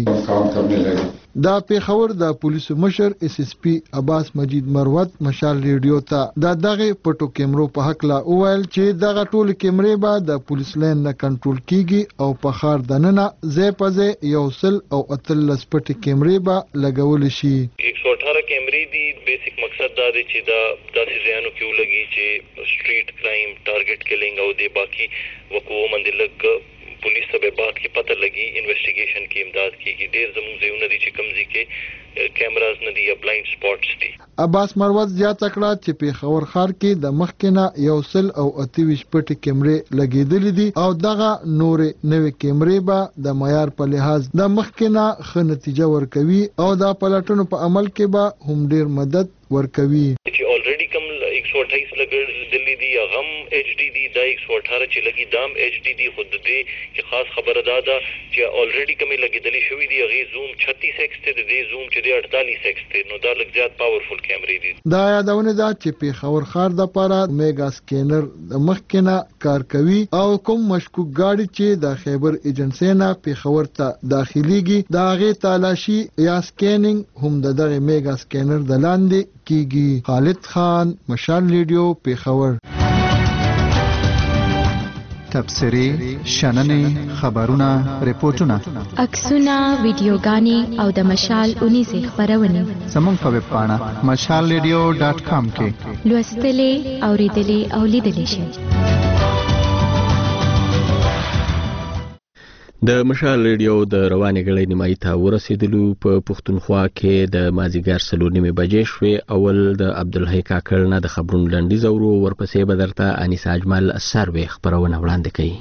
دا پیښور د پولیسو مشر SSP عباس مجید مروت مشال ریډیو ته د دغه پټو کیمرو په حق لا اویل چې دغه ټول کیمرې به د پولیس لین نه کنټرول کیږي او په ښار دننه زی پزې 113 پټ کیمرې به لګول شي. 118 کیمرې دي. بیسیک مقصد دا دی چې دا داسې ځایونو کې ولګي چې سټریټ کرایم ټارګټ کیلینګ او د باقي وقوعو باندې لګ پولیس ته به بعد کې پته لګي انویسټیګیشن کې امداد کیږي. ډیر زموږ ځایونه دي چې کمزې کې کیمراز نه دي یا بلایند سپاټس دي. عباس مروت زیات کړه چې پیښور ښار کې د مخکنه 128 پټ کیمرې لګیدلې دي او دغه نورې نوې کیمرې به د معیار په لحاظ د مخکنه ښه نتیجه ورکوي او د پلټنو په عمل کې به هم ډیر مدد ورکوي. چې الریډي کوم 128 لګیدلې دي غم HD دي دا 118 چې لګي دام HD دي. خود دې چې خاص خبره ده چې الریډي کوم لګیدلې شوې دي غي زوم 36x ته د دې زوم چې 48x ته نو دا لږ زیات پاورفل کیمرې دي. دا یادونه ده چې پیښور ښار د لپاره میگا سکینر د مخکنه کار کوي او کوم مشکوک گاډي چې د خیبر ایجنسی نه پیښور ته داخليږي دا غي تالاشي یا سکینینګ هم دغه میگا سکینر د لاندې کیږي. خالد خان، مشال ریډیو، پیښور. تبصرې شننې خبرونه ریپورتونه عکسونه ویډیوګانې او د مشال اونیزې خبرونه زموږ په ویب پاڼه mashalradio.com کې لوستلې اوریدلې او لیدلې شئ. د مشال ریډیو د روانې غړې نیمایي ته ورسېدلو. په پښتونخوا کې د مازیګر 4:30 بجې شوې. اول د عبدالحی کاکړ نه د خبرونو لنډیز اورو، ورپسې به درته انیس اجمل سروې خبرونه وړاندې کوي.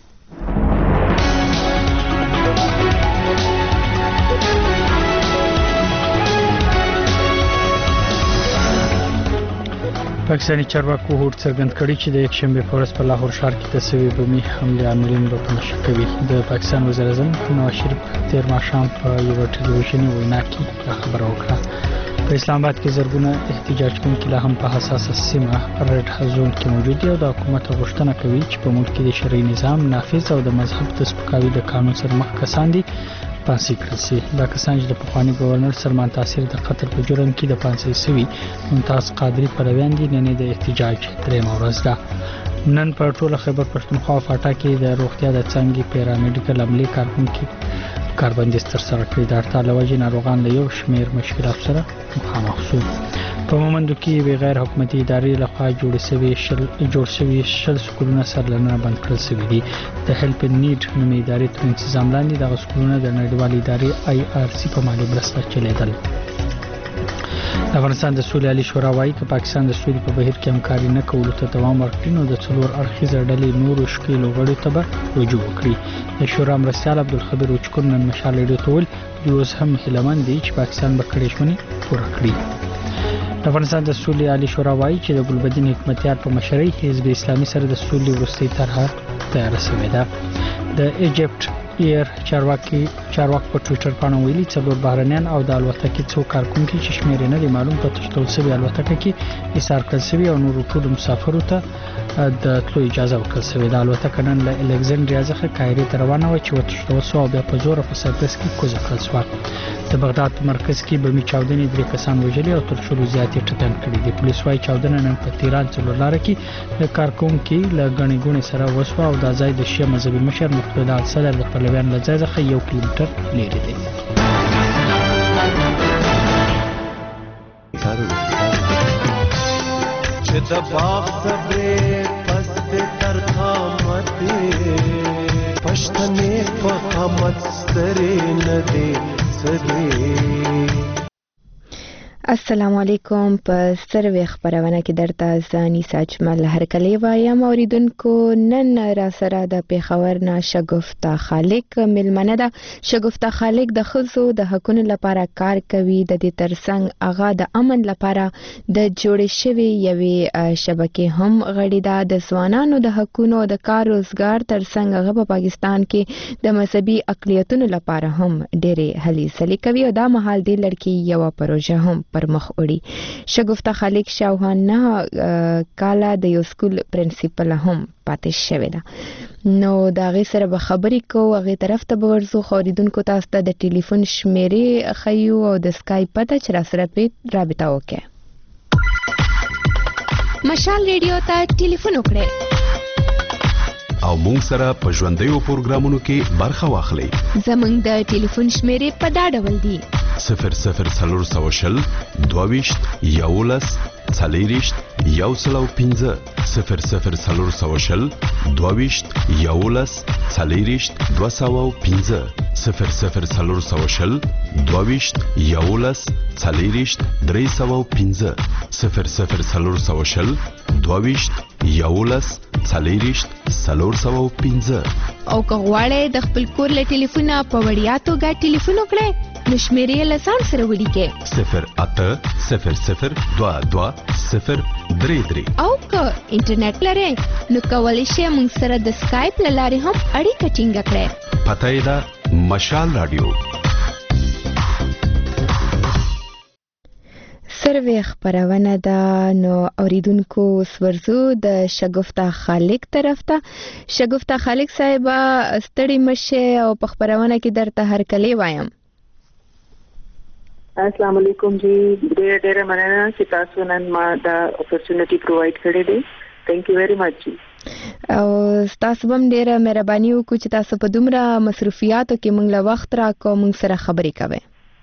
پاکستاني چارواکو هوډ څرګند کړی چې د یکشنبه په ورځ په لاهور ښار کې د سوي بمي حمله عاملین به په نشه کوي. د پاکستان وزیر اعظم نواز شریف تیر ماښام په یو ټلویزیوني وینا کې خبره وکړه. په اسلام آباد کې زرګونه احتجاج کوونکي لا هم په حساسه سیمه ریډ زون کې موجود دي او د حکومت غوښتنه کوي چې په ملک کې د شرعي نظام نافذ او د مذهب د سپکاوي د قانون سره مخ کسان دي پانسي کړل شي. دا کسان چې د پخواني گورنر سلمان تاثیر د قتل په جرم کې د پانسي شوي ممتاز قادری پلویان دي. نن د احتجاج درېمه ورځ ده. نن په ټوله خیبر پښتونخوا او فاټا کې د روغتیا د څانګې پیرامیډیکل عملي کارکونکو کاربندیز ترسره کړی. د هړتال له وجې ناروغان له یو شمېر مشکلاتو سره مخامخ شو. په مومندو کې غیر حکومتي ادارې لخوا جوړ شوي 60 سکولونه سرلنه بند کړل شوي دي. د هیلپ نیډ نومې ادارې تر انتظام لاندې دغه سکولونه د نړیوالې ادارې IRC په مالي مرسته چلیدل. افغانستان د سولې عالی شورا وايي چې پاکستان د سولې په بهیر کې همکاري نه کولو ته دوام ورکړي نو د څلور اړخیزه ډلې نورو شکیلو غړو ته به رجوع وکړي. د شورا مرستیال عبدالخبیر وچکون نن مشال ریډیو ته ویل دوی اوس هم هیلهمند دي چې پاکستان به کړې ژمنې پوره کړي. افغانستان د سولې عالی شورا وايي چې د ګلبدین حکمتیار په مشرۍ حزب اسلامي سره د سولې وروستۍ طرحه تیاره شوې ده. د ایجپټ ایر چارواک په ټوئیټر باندې ویلي 4 بهرنیان او د الوتکې څو کارکونکو چې شمېر نه دي معلوم په تشکیل شوی الوتکه کې ایثار کړل شوی او نور ټول مسافرو ته د تلو اجازه ورکړل شوې. د الوتکه نن له الکسندریا څخه قاهره ته روانه و چې وتښتول شو او بیا په زور په سایپرس کې کوزه کړل شو. د بغداد مرکز کې بمي چاودنې 3 کسان وژلي او تر شلو زیاتې ټپيان کړي دي. پولیس وايي چاودنه نن په تهران څلور لار کې د کارکونکو له غني غونې سره وشو او د ځای د شیعه مذهبي مشر مقتدا الصدر د پلویان له ځای څخه 1 کیلومتر لرې دی. چې د باغ صبرې پس د ترخامت پښتنې په قامت سترې نه دی سدي. السلام علیکم. په سروې خبرونه کې درته ځاني ساجمل هرکلی وایم. اوریدونکو نن را سره د پیښور نه شګفتا خالق ملمنه ده. شګفتا خالق د خزو د حقوقو لپاره کار کوي. د دې ترڅنګ هغه د امن لپاره د جوړ شوی یوې شبکې هم غړي ده. د ځوانانو د حقوقو د کار روزګار ترڅنګ هغه په پاکستان کې د مذهبي اقلیتونو لپاره هم ډېرې هلې ځلې کوي او دا مهال د لړکی یو پروژه هم پر مخ وړي. شګفتا خالق شاوخوا 9 کاله د یو سکول پرنسپل هم پاتې شوی ده. نو دا غي سره به خبرې کوو. هغه طرف ته به ورزو. خوریدونکو تاسو ته د ټلیفون شمیرې خيو او د اسکایپ پته چې را سره په رابطه وکړي. مشال ریډیو ته ټلیفون وکړئ او مونږ سره په ژوندۍ پروګرامونو کې برخه واخلئ. زمونږ د ټلیفون شمیرې په دا ډول دي: 00 22 11 40 105 00 22 11 40 205 00 22 11 40 305 00 22 11 40 305. او که غواړئ د خپل کور له ټلیفونه په وړیا توګه ټلیفون وکړئ نو شمیرې له ځان سره ولیکئ 080022 او که انټرنیټ لرئ نو کولی شئ موږ سره د سکایپ له لارې هم اړیکه ټینګه کړئ. پته یې ده مشال رادیو. سروې خبرونه ده. نو اوریدونکو سورزو د شګفتا خالق طرف ته. شګفتا خالق صاحب ستړي مشه او په خبرونه کې درته هرکلی وایم. السلام علیکم جی. ډېر مننه چې تاسو نن ما دا اپورچونټی پرووایډ کړې دي. ثانک یو ویری مچ. او تاسو هم ډیره مهرباني وکړو چې تاسو په دومره مصروفیاتو کې موږ له وخت راکو موږ سره خبرې کوئ.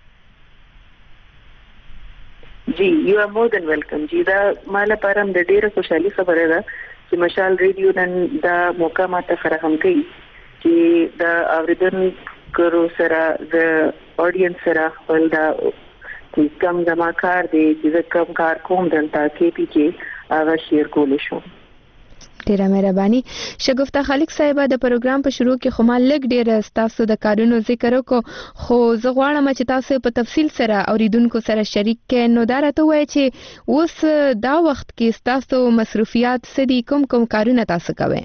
جی یو ار مور دین ویلکم. جی دا مال لپاره هم د ډیره خوشحالي خبره ده چې مشال ریډیو نن دا موقع ماته فراهم کړي چې د اوریدونکو سره د اډینس سره خپل دا کم زما کار دی چې کم کار کوم دلته کې پی کې هغه شیر کول شو. ډیره مهرباني. شګفتا خالق صاحب د پروګرام په شروع کې خو ما لګ ډیره تاسو د کارونو ذکر وکړو خو زه غواړم چې تاسو په تفصیل سره اوریدونکو سره شریک کړئ. نو دا راته وایي چې اوس دا وخت کې تاسو مصروفیات سدي کوم کارونه تاسو کوئ؟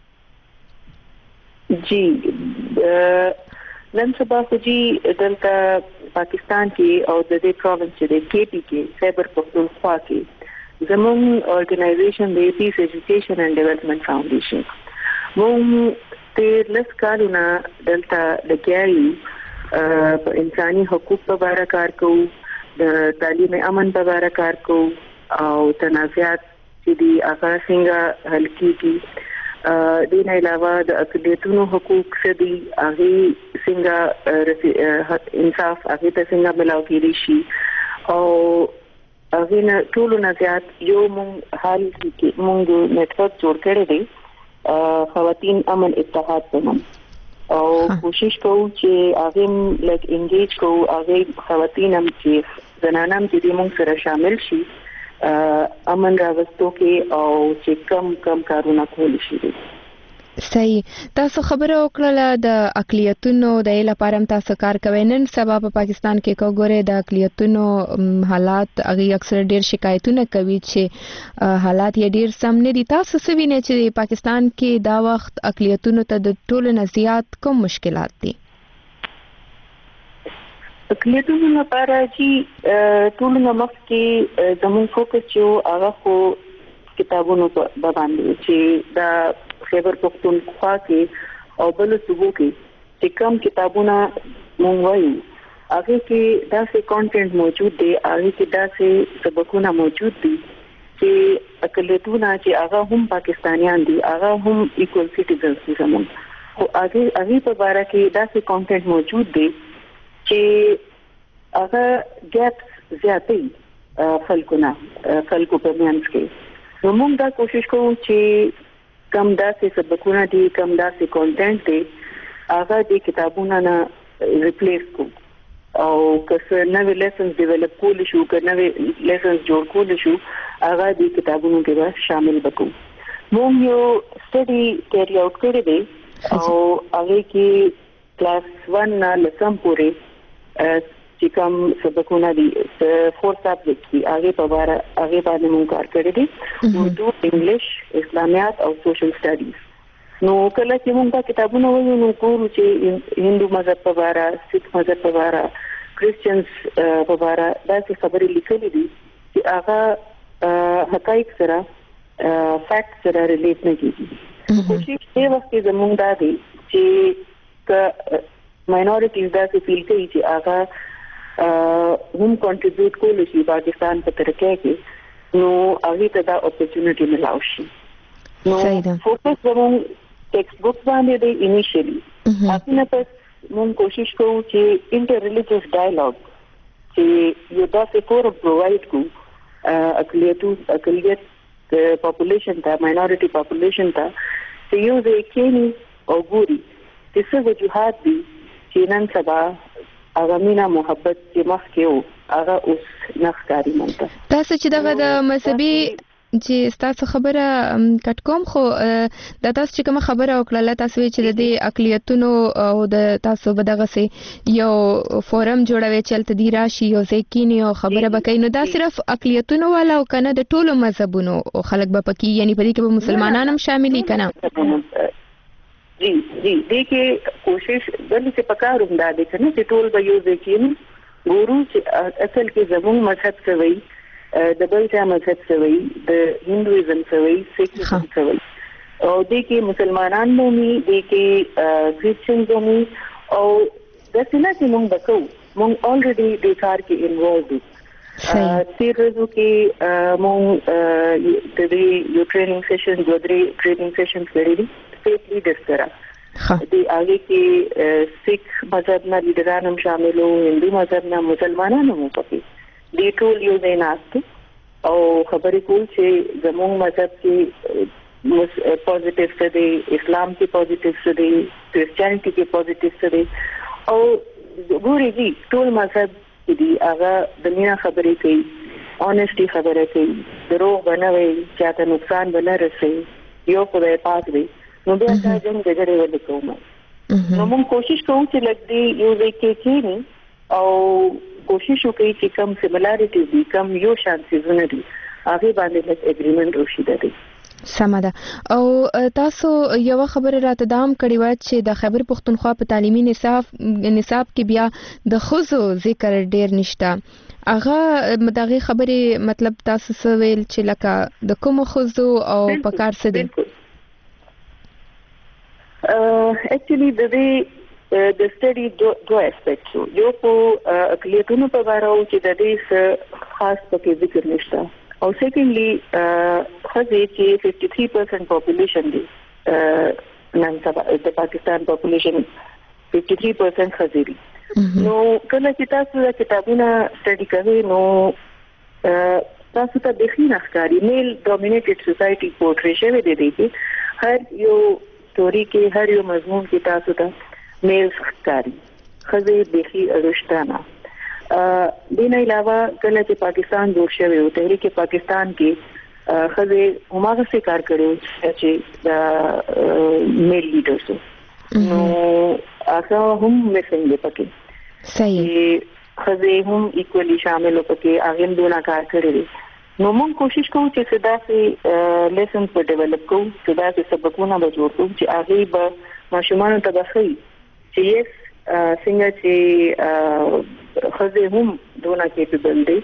جی نن سبا خو جی دلته پاکستان کې او د دې پروینس کې کې پی کې خیبر پختونخوا کې زمون ارګنایزیشن د پیس ایجوکیشن اینڈ ډیولپمنٹ فاونډیشن مون تیر لس کالونه دلته لګیایو په انساني حقوق په اړه کار کوو د تعلیم امن په اړه کار کوو او تنازعات چې دی هغه څنګه حل کیږي د نه علاوه د اقلیتونو حقوق سدي هغه څنګه انصاف هغه ته څنګه ملاو کېږي شي او هغه ټول نه زیات یو مونږ حال کې مونږ نیټورک جوړ کړی دی خواتین امن اتحاد په نوم او کوشش کوو چې هغه لګ انګیج کوو هغه خواتین هم چې زنانه هم چې مونږ سره شامل شي امن راوستو کې او چې کم کارونه کول شي. صحیح. تاسو خبره وکړه د اقلیتونو د لپاره تاسو کار کوئ. نن سبا په پاکستان کې کوګوره د اقلیتونو حالات هغه اکثر ډیر شکایتونه کوي چې حالات یې ډیر سم نه دي. تاسو څه وینئ چې پاکستان کې دا وخت اقلیتونو ته د ټولو نه زیات کوم مشکلات دي؟ اقلیتونو لپاره چې ټولو نه مخکې زموږ فوکس یو هغه خو کتابونو په باندې چې دا خیبر پختونخوا کې او بل صوبو کې چې کوم کتابونه مونږ وایو هغه کې داسې کانټینټ موجود دی هغه کې داسې سبقونه موجود دي چې اقلیتونه چې هغه هم پاکستانیان دي هغه هم ایکوال سټیزنز دي زموږ او هغه په اړه کې داسې کانټینټ موجود دی چې هغه ګیپ زیاتې خلکو په منځ کې. نو موږ دا کوشش کوو چې کم داسې سبقونه دي کم داسې کانټینټ دی هغه د کتابونو نه ریپلیس کو او که څه نوې لیسنز ډیولپ کول شو که نوې لیسنز جوړ کول شو هغه د کتابونو کې به شامل وکړو. موږ یو سټډي کیری آوټ کړی دی او هغه کې کلاس 1 نه لسم پورې چې کوم سبقونه دي 4 سبجیکټ دي هغه په اړه هغه باندې موږ کار کړی دی اردو انګلیش اسلامیات او سوشل سټډیز. نو کله چې موږ کتابونه وایو نو ټول چې هندو مذهب په اړه سیک مذهب په اړه کریسچنز په اړه داسې خبرې لیکلې دي چې هغه حقایق سره فیکټ سره ریلیټ نه کیږي. کوشش یې وکړي زموږ دا دی چې ماینورټیز داسې فیل کوي چې هغه هم کنټریبیوټ کول شي پاکستان په طریقې کې نو هغه ته دا اپورتونټی ملاوي شي. نو فوکس زموږ ټیکسټ بوک باندې دی انیشلی اپنه پس موږ کوشش کوو چې انټر ریلیجیس ډایالوګ چې یو داسې فورم پرووایډ کو اقلیت پاپولیشن ته ماینورټي پاپولیشن ته چې یو ځای کېني او ګوري چې څه وجوهات دي چې نن سبا هغه مینا محبت چې مخکې وو هغه اوس نه ښکاري مونږ ته. تاسو چې دغه د مذهبي چې تاسو خبره کټ کوم خو د تاسو چې کوم خبره وکړه تاسو چې د دې اقلیتونو او د تاسو بدغه سي یو فورم جوړوي چې تل دی راشي یو ځکینی او خبره بکې نو دا صرف اقلیتونو والا او کنه د ټولو مذهبونو خلک به پکې یعنی په دې کې به مسلمانان هم شامل کنا. جی دې کې کوشش دلته څه پکاروم دا دې کنه چې ټول به یو ځکین ګورو چې اصل کې زموږ مذهب څه وایي د بل چا مذهب څه وایي د هندویزم څه وایي سیکیزم څه وایي او دې کې مسلمانان مومي دې کې کریسچن مومي او د څه نه چې موږ وکړو موږ الریډي د کار کې انوالو تیر ورځو کې مونږ د دې یو ټریننګ سیشن دوه درې ټریننګ سیشنز کړي دي فیت لیډرز سره د هغه کې سیک مذهب نه لیډران هم شامل وو هندو مذهب نه مسلمانانو هم پکې دې ټول یو ځای ناست او خبرې کول چې زموږ مذهب کې پوزټیو څه دی اسلام کې پوزټیو څه دی کرسچینټي کې پوزټیو څه دی او ګوري دي ټول مذهب دي هغه د مینا خبرې کوي اونېسټي خبره کوي دروغ بنوي چاته نقصان بنه رسي یو خدای پاک دی نو بیا دا جن دغه ولې کوم نو موږ کوشش کوو چې لګي یو ځای کې کېنی او کوشش وکړي چې کم سیملریټیز دي کم یو شان سيزونه دي هغه باندې لږ اګریمنت وشي د دې سمده او تاسو یو خبره راته دام کړی و چې د خیبر پښتونخوا په تعلیمي نصاب کې بیا د خزو ذکر ډیر نشته هغه دغه خبره مطلب تاسو څه ویل چې لکه د کوم خزو او په کار څه دي اکچولی د سټډي دوه اسپیکټس یو په اقلیتونو په اړه او چې د دې خاص پکې ذکر نشته او سیکنډلی خزه چې 53% پاپولیشن دی نن سبا د پاکستان پاپولیشن 53% خزه دي نو کله چې تاسو د کتابونو سټډي کوئ نو تاسو ته د خین اخکاری میل ډومینیټډ سوسایټي پورټری شوی دی چې هر یو ستوري کې هر یو مضمون کې تاسو ته میل اخکاری خزه بخي ارشتانه دینه علاوه کله چې پاکستان جوړ شوی او تحریک پاکستان کې خزه هماغه څه کار کړو چې د میل لیډرز نو هغه هم مسنګ دی پکې صحیح خزه هم ایکولی شامل پکې هغه هم دونه کار کړی نو موږ کوشش کوو چې صدا سي لیسن په ډیولپ کوو صدا سي سبقونه به جوړ کوو چې هغه به ماشومان ته بخي چې یس څنګه چې خزه هم دونه کېپبل دي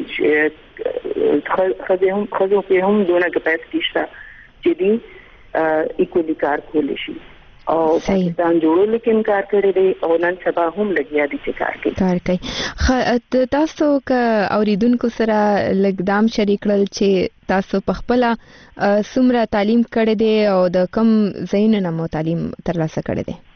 خزه هم دونه کپاسټی شته چې دي ایکولی کار کولی شي او پاکستان جوړول کې انکار کړی دی او نن سبا هم لګیا دي چې کار کوي تاسو ک اوریدونکو سره لګدام شریک کړل چې تاسو په خپل سمره تعلیم کړی دی او د کم زین نه مو تعلیم ترلاسه کړی دی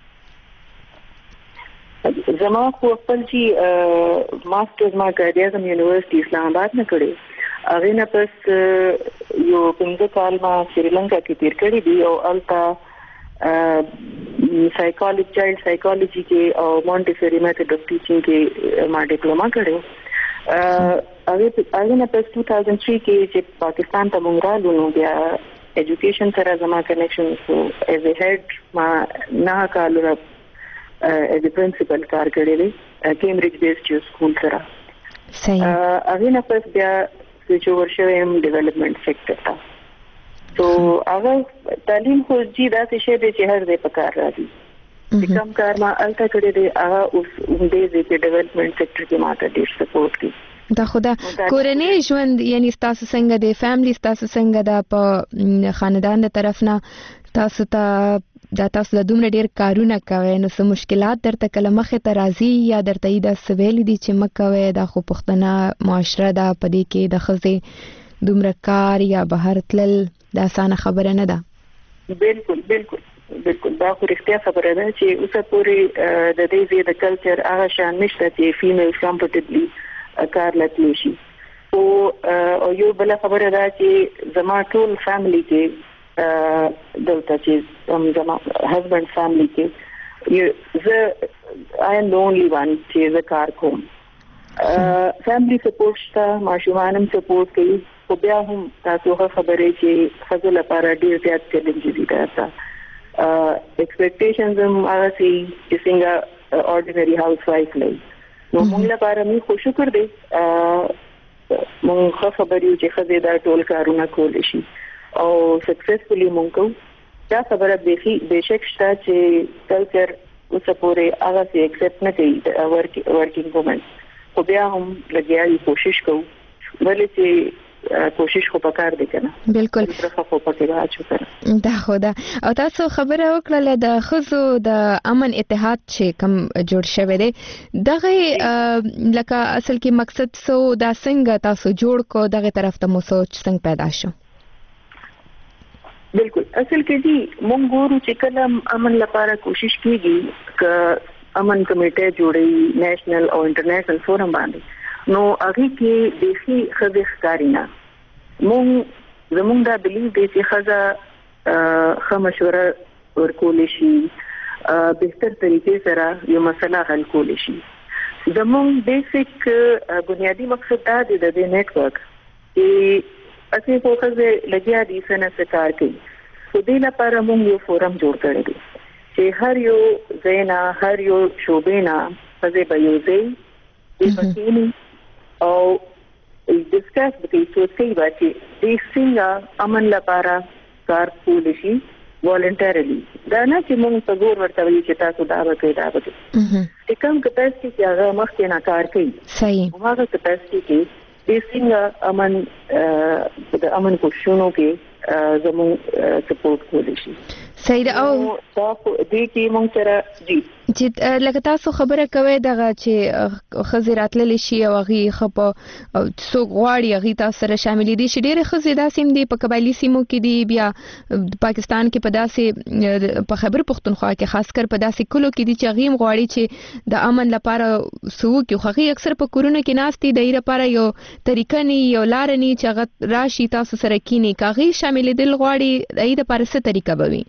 زما خپل چې ماسترز ما قائد اعظم یونیورسيټي اسلام آباد نه کړی هغه نه پس یو 15 کال ما سریلانکا کې تیر کړی دی او التا سایکالوجي چایلډ سایکالوجي کې او مونټیسری میتھڈ اف ټیچینګ کې ما ډیپلوما کړو هغه نه پس 2003 کې چې پاکستان ته مونږ رالو نو بیا ایجوکیشن سره زما کنیکشن سو ایز ا هیډ ما نه کالو as a principal کار کړی دی کیمبرج بیسډ سکول سره صحیح هغه نه پس بیا سویچ اوور شوم ډیولپمنٹ سیکټر ته تو هغه تعلیم خو جی دا څه دی چې هر ځای په کار راځي کم کار ما الته کړی دی هغه اوس دې کې ډیولپمنٹ سیکټر کې ماته ډیر سپورټ کوي دا خدا کورنۍ ژوند یعنی تاسو څنګه د فیملی تاسو څنګه د په خاندان د طرف نه تاسو ته دا تاسو له دومره ډیر کارونه کوي نو څه مشکلات درته کله مخې ته راځي یا درته دا سویل دي چې مکوي دا خو پښتنه معاشره دا پدې کې د خزه دومره کار یا بهر تلل دا اسانه خبره نه ده بالکل دا خو رښتیا خبره ده چې اوسه پورې د دې د کلچر هغه شان نشته چې فیمیل کمفورټبلی کار لته شي او یو بل خبره ده چې زما ټول فیملی کې دلته چې زما هسبند فیملی کې I am the only one چې زه کار کوم فیملی سپورټ شته ماشومان هم سپورټ کوي خو بیا هم تاسو خبرې چې خزل لپاره ډیر زیات چیلنج دي دا ایکسپیکټیشنز هم هغه چې څنګه اورډینری هاوس وایف لري نو موږ لپاره می خو شکر دی موږ خبرې چې خزه دا ټول کارونه کول شي او سکسسفلی مونږ دا خبره بهشک شته چې کلچر اوس پورې هغه څه ایکسپټ نه کوي ورکینګ وومن خو بیا هم لګیا یو کوشش کوو ولې چې کوشش خو پکار دی کنه بالکل طرفه خو پکې راځو کنه دا خدا او تاسو خبره وکړه د خزو د امن اتحاد چې کم جوړ شوی دی دغه لکه اصل کې مقصد سو دا څنګه تاسو جوړ کو دغه طرف ته مو سوچ څنګه پیدا شو بالکل اصل کې دي مونږ ګورو چې کله امن لپاره کوشش کیږي ک امن کمیټه جوړي نېشنل او انټرنیشنل فورم باندې نو هغه کې دیخي خزه ښکارینا مونږ زمونږ دا بلیف دی چې خزه مشوره ورکول شي بهتر طریقې سره یو مسله حل کول شي زمونږ بیسیک بنیادی مقصد دا دی د نیټورک چې اسی په خزه لګیا دي څنګه کار کوي خو دې لپاره مونږ یو فورم جوړ کړی دی چې هر یو زینا هر یو شوبینا خزه به یو ځای پکېنی او ډیسکس وکړي چې باندې د څنګه امن لپاره کار کول شي والنټرلی دا نه چې موږ په ګور ورته وی چې تاسو دا وکړئ چې کوم کپاسټي چې هغه مخکې نه کار کوي صحیح هغه کپاسټي کې د څنګه امن کوششونو کې زموږ سپورټ کول شي صحیح او تاسو دې کې موږ سره چې لکه تاسو خبره کوي دغه چې خزراتل شي او غي خپ سو غواړي غي تاسو سره شامل دي چې ډېر خزې داسې دي په قبایلی سیمو کې دي بیا پاکستان کې په داسې په خیبر پختونخوا کې خاص کر په داسې کلو کې دي چې غیم غواړي چې د امن لپاره سو کې خو اکثر په کورونه کې ناشتي د لپاره یو طریقه نه یو لار نه چې راشي تاسو سره کینی کاغي شامل دي غواړي د لپاره څه طریقه بوي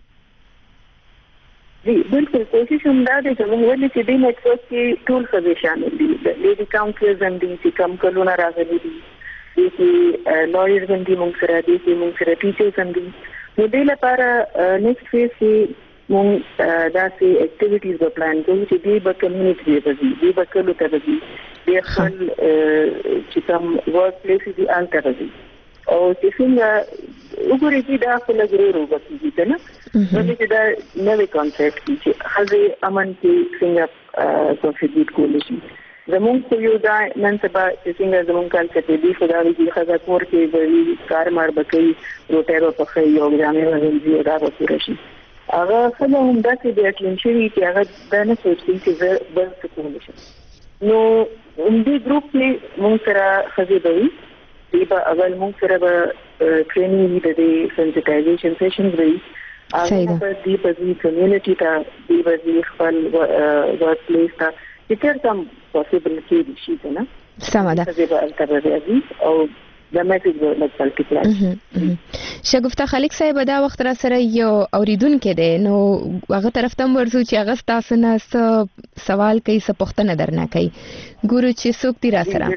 जी बिल्कुल कोशिश हम दा दे چې موږ ولې چې دې نیټورک کې ټول خزې شامل دي د لیډي کاونسلرز هم دي چې کم کلونه راغلي دي چې لایرز هم دي موږ سره دي چې موږ سره ټیچرز هم دي نو دې لپاره نیکسټ فیز کې موږ داسې اکټیویټیز په پلان کوو چې دې به کمیونټي دې به کلو ته دي دې خپل چې کوم ورک پلیس دي ان ته دي او چې څنګه وګورئ چې دا خپل ګرو وکړي نه چې دا نوې کانسپټ چې خزه امن کې څنګه کنټریبیوټ کولی شي زموږ خو یو دا نن سبا چې څنګه زموږ کانسپټ دی خدای دې خزه کور کې وی کارمار بکې روټیرو په خې یو ځامې ورنځي دا وکړي شي هغه خزه هم دا چې د اټلنشي چې هغه د نه سوچي چې بل څه کولی شي نو دې ګروپ کې موږ سره خزه دی په اول موږ سره ټریننګ دی سنسټایزیشن سیشنز دی هغه په دې په کمیونټي ته دی په خپل ورک پلیس ته چې کوم پوسیبل کې شي نه سمه ده او د میسج ورلک پلټیکلر شګفتا خالق صاحب دا وخت را سره یو اوریدونکو دی نو هغه طرف ته ورزو چې هغه تاسو نه سوال کوي څه پوښتنه درنه کوي ګورو چې څوک دی را سره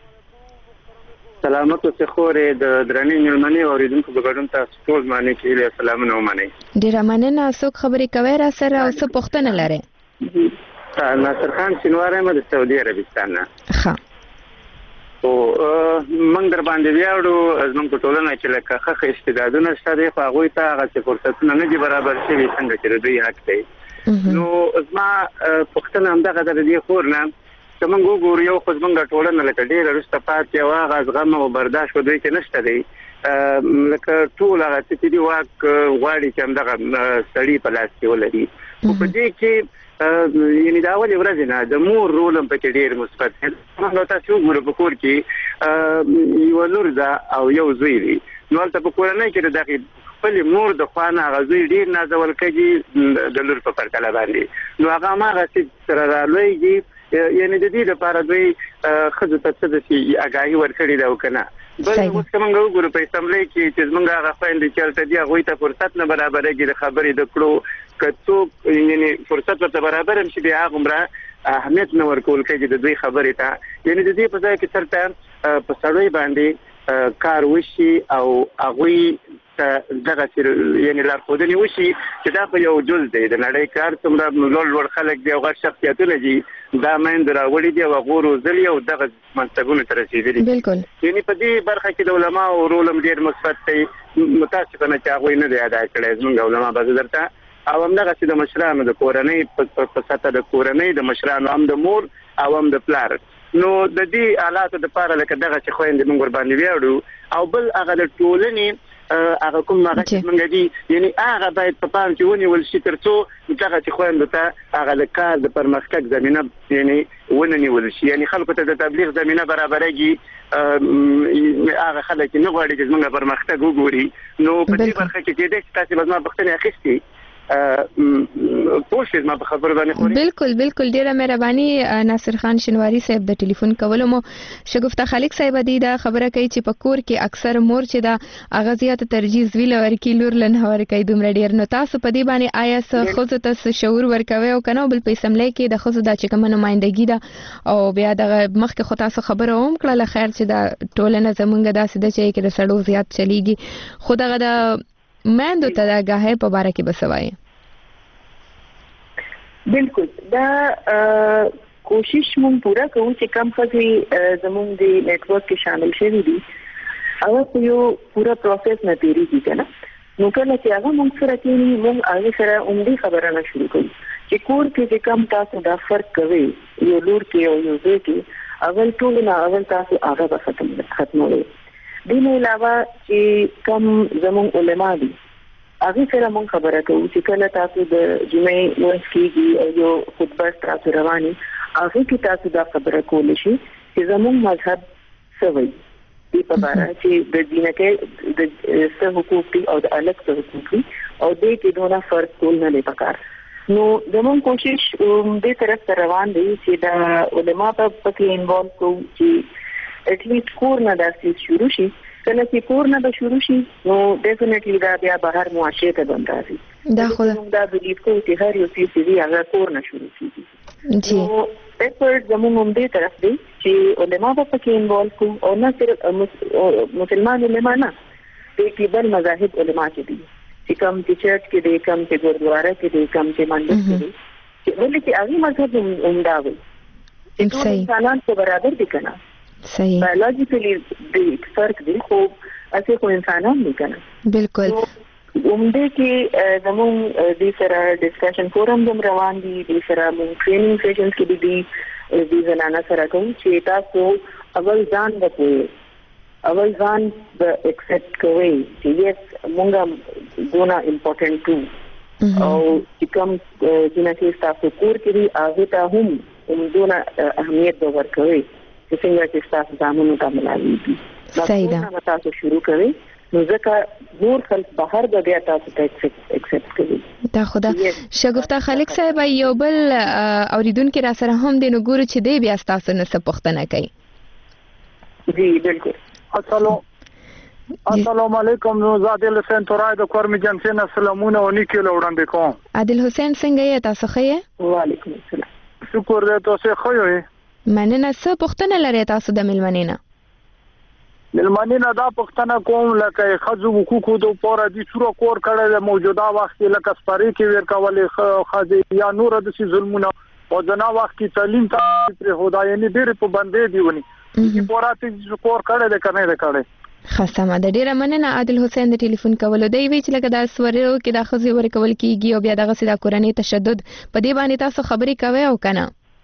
سلامت او خورې د درنې ملمنې اوریدونکو بګړم تاسو ټول باندې کې له سلامونه ومنئ ډیر مننه څوک خبرې کوي را سره او څه پوښتنه لري ناصر خان سینواره مې د سعودي عربستان نه ښه او موږ در باندې ویاړو زموږ په ټولنه کې لکه ښه استعدادونه شته دي خو هغه ته هغه فرصتونه نه دي برابر شوي څنګه چې دوی حق دی نو زما پوښتنه همدغه د دې خور نه څنګه وګورو یو خو زمونږ ټولنه لکه ډېر وروسته پاتې او هغه زغم او برداشت دوی کې نشته دی لکه ټول هغه چې دی واک غواړي چې همدغه سړی په لاس کې ولري خو په دې کې یعنی دا ولې ورځ نه د مور رول هم پکې ډېر مثبت دی موږ تاسو وګورو په کور کې یو لور ده او یو زوی دی نو هلته په کورنۍ کې دغه خپل مور د خوانه غوي ډېر نازول کوي د لور په پرتله باندې نو هغه ما غسي سره رالويږي یعنی د دې لپاره دوی خځو ته څه د اگاهي ورکړي دا وکنه بل اوس کومه وګورو په اسمبلی کې چې موږ هغه خويندې چلته دی هغه ته فرصت نه برابرېږي د خبرې د کړو کڅو یعنی فرصت ورته برابر هم شي بیا هغه اهمیت نه ورکول کوي د دوی خبرې ته یعنی د دې په ځای کې ترته په سړی باندې کار وشي او هغه دغه یعنی لارښودنې وشي چې دا په یو جز دی د نړۍ کار څومره لوړ خلک دی او غټ شخصیتونه دي دا مند راوړي دی او غورو ځلی او دغه منصبونه تر رسیدلي بالکل یعنی په دې برخه کې د علماو رول هم ډېر مثبت دی متاسفانه چې هغه نه دی ادا کړی زموږ علما به درته او همدغه چې د مشرانو د کورنۍ په سطح د کورنۍ د مشرانو هم د مور او هم د پلار نو د دې حالاتو د پاره لکه دغه چې خويندې موږ ور باندې ویاړو او بل هغه د ټولنې هغه کوم هغه چې موږ دي یعنی هغه باید په پام کې ونیول شي ترڅو دغه چې خويندو ته هغه د کار د پرمختګ زمينه یعنی ونیول شي یعنی خلکو ته د تبلیغ زمينه برابرېږي هغه خلک نه غواړي چې موږ پرمختګ وګوري نو په دې برخه کې چې د تاسو بزما بختنه اخیستي پوښتنه ما په خبره باندې خوري بالکل ډیره مهرباني ناصر خان شنواری صاحب د ټلیفون کولو مو شګفتا خالق صاحب دی دا خبره کوي چې په کور کې اکثر مور چې دا اغازيات ترجیح ویل ورکی لور لنه ورکی دومره ډیر نو تاسو په دې باندې آیا څه خو ته شعور ورکوي او کنه بل په سملای کې د خو د چې کوم نمائندګي ده او بیا د مخکې خو تاسو خبره هم کړله خیر چې دا ټولنه زمونږ داسې د چې کې د سړو زیات چلیږي خو دغه د ماندو ته د غاهه په باره کې بسوي بالکل دا کوشش مون پورا کوو چې کم څه زموږ د نیټ ورک کې شامل شوي دي او یو پورا پروسس نه تیریږي کنه نو کله چې هغه موږ سره کېنی موږ هغه سره عمدي خبره نه شروع کوو چې کور کې چې کم تاسو دا فرق کوي یو لور کې او یو ځای کې اول ټول نه اول تاسو هغه به ختموي دین علاوه چې کم زموږ علما دي هغه سره مونږ خبره کوو چې کله تاسو د جمعې مونږ کېږي او یو خطبه تاسو رواني هغه کې تاسو دا خبره کول شي چې زموږ مذهب سوي دی په اړه چې د دینکه د څه حقوق دي او د الګ څه حقوق دي او دې کې دونه فرق کول نه لري پکار نو زموږ کوشش دې طرف ته روان دي چې دا علما په پکې انوالو کوو چې اټ لیست کور نه داسې شروع شي کله چې کور نه به شروع شي نو ډیفینټلی دا بیا بهر معاشره ته بند راځي دا خو دا بلیف کوو چې هر یو څه چې هغه کور نه شروع کیږي جی ایفورت زموږ هم دې طرف دی چې علما په پکې انوالو کوو او نه صرف مسلمان علما نه دې بل مذاهب علما چې دي چې کوم چې چرچ کې دي کوم چې ګوردواره کې دي کوم چې مندر کې دي چې ولې چې هغه مذهب عمده وي چې انسانان په برابر دي کنه صحیح بایولوژیکلی د فرق دی خو اسې خو انسانان نه کنه بالکل عمده کې زموږ د سره ډسکشن فورم هم روان دي د سره موږ ټریننګ سیشنز کې دي د زنانه سره کوم چې تاسو اول ځان وکړئ اول ځان به ایکسپټ کوئ چې یس موږ دونه امپورټنٹ ټو او چې کوم چې تاسو کور کې دي هغه ته هم دونه اهمیت ورکوي چې څنګه چې تاسو ځانونو ته ملایي صحیح ده تاسو شروع کوئ نو ځکه نور خلک بهر به بیا تاسو ته ایکسپټ کوي دا خدا شګفتا خالق صاحب یو بل اوریدونکو را سره هم د نګورو چې دی بیا تاسو نه څه پوښتنه کوي جی بالکل السلام علیکم نو عادل حسین تورای د کورمی جنسین سلامونه او نیکه وړاندې کوم عادل حسین څنګه یې تاسو ښه وعلیکم السلام شکر دې تاسو ښه یې مننه څه پوښتنه لري تاسو د ملمنینه ملمنینه دا پوښتنه کوم لکه خځو حقوقو د پوره دي څوره کور کړه د موجوده وخت لکه سپری کې ورکولې خځې یا نور د سي ظلمونه او د نا وخت کې تعلیم ته پر خدای نه ډېر په باندې دیونی چې پوره ته کور کړه د کنه د کړه خاصه د ډیره مننه عادل حسین د ټلیفون کولو دی وی چې لکه دا سورو کې د خځې ورکول کیږي او بیا دغه سیده کورنۍ تشدد په دې باندې تاسو خبرې کوي او کنه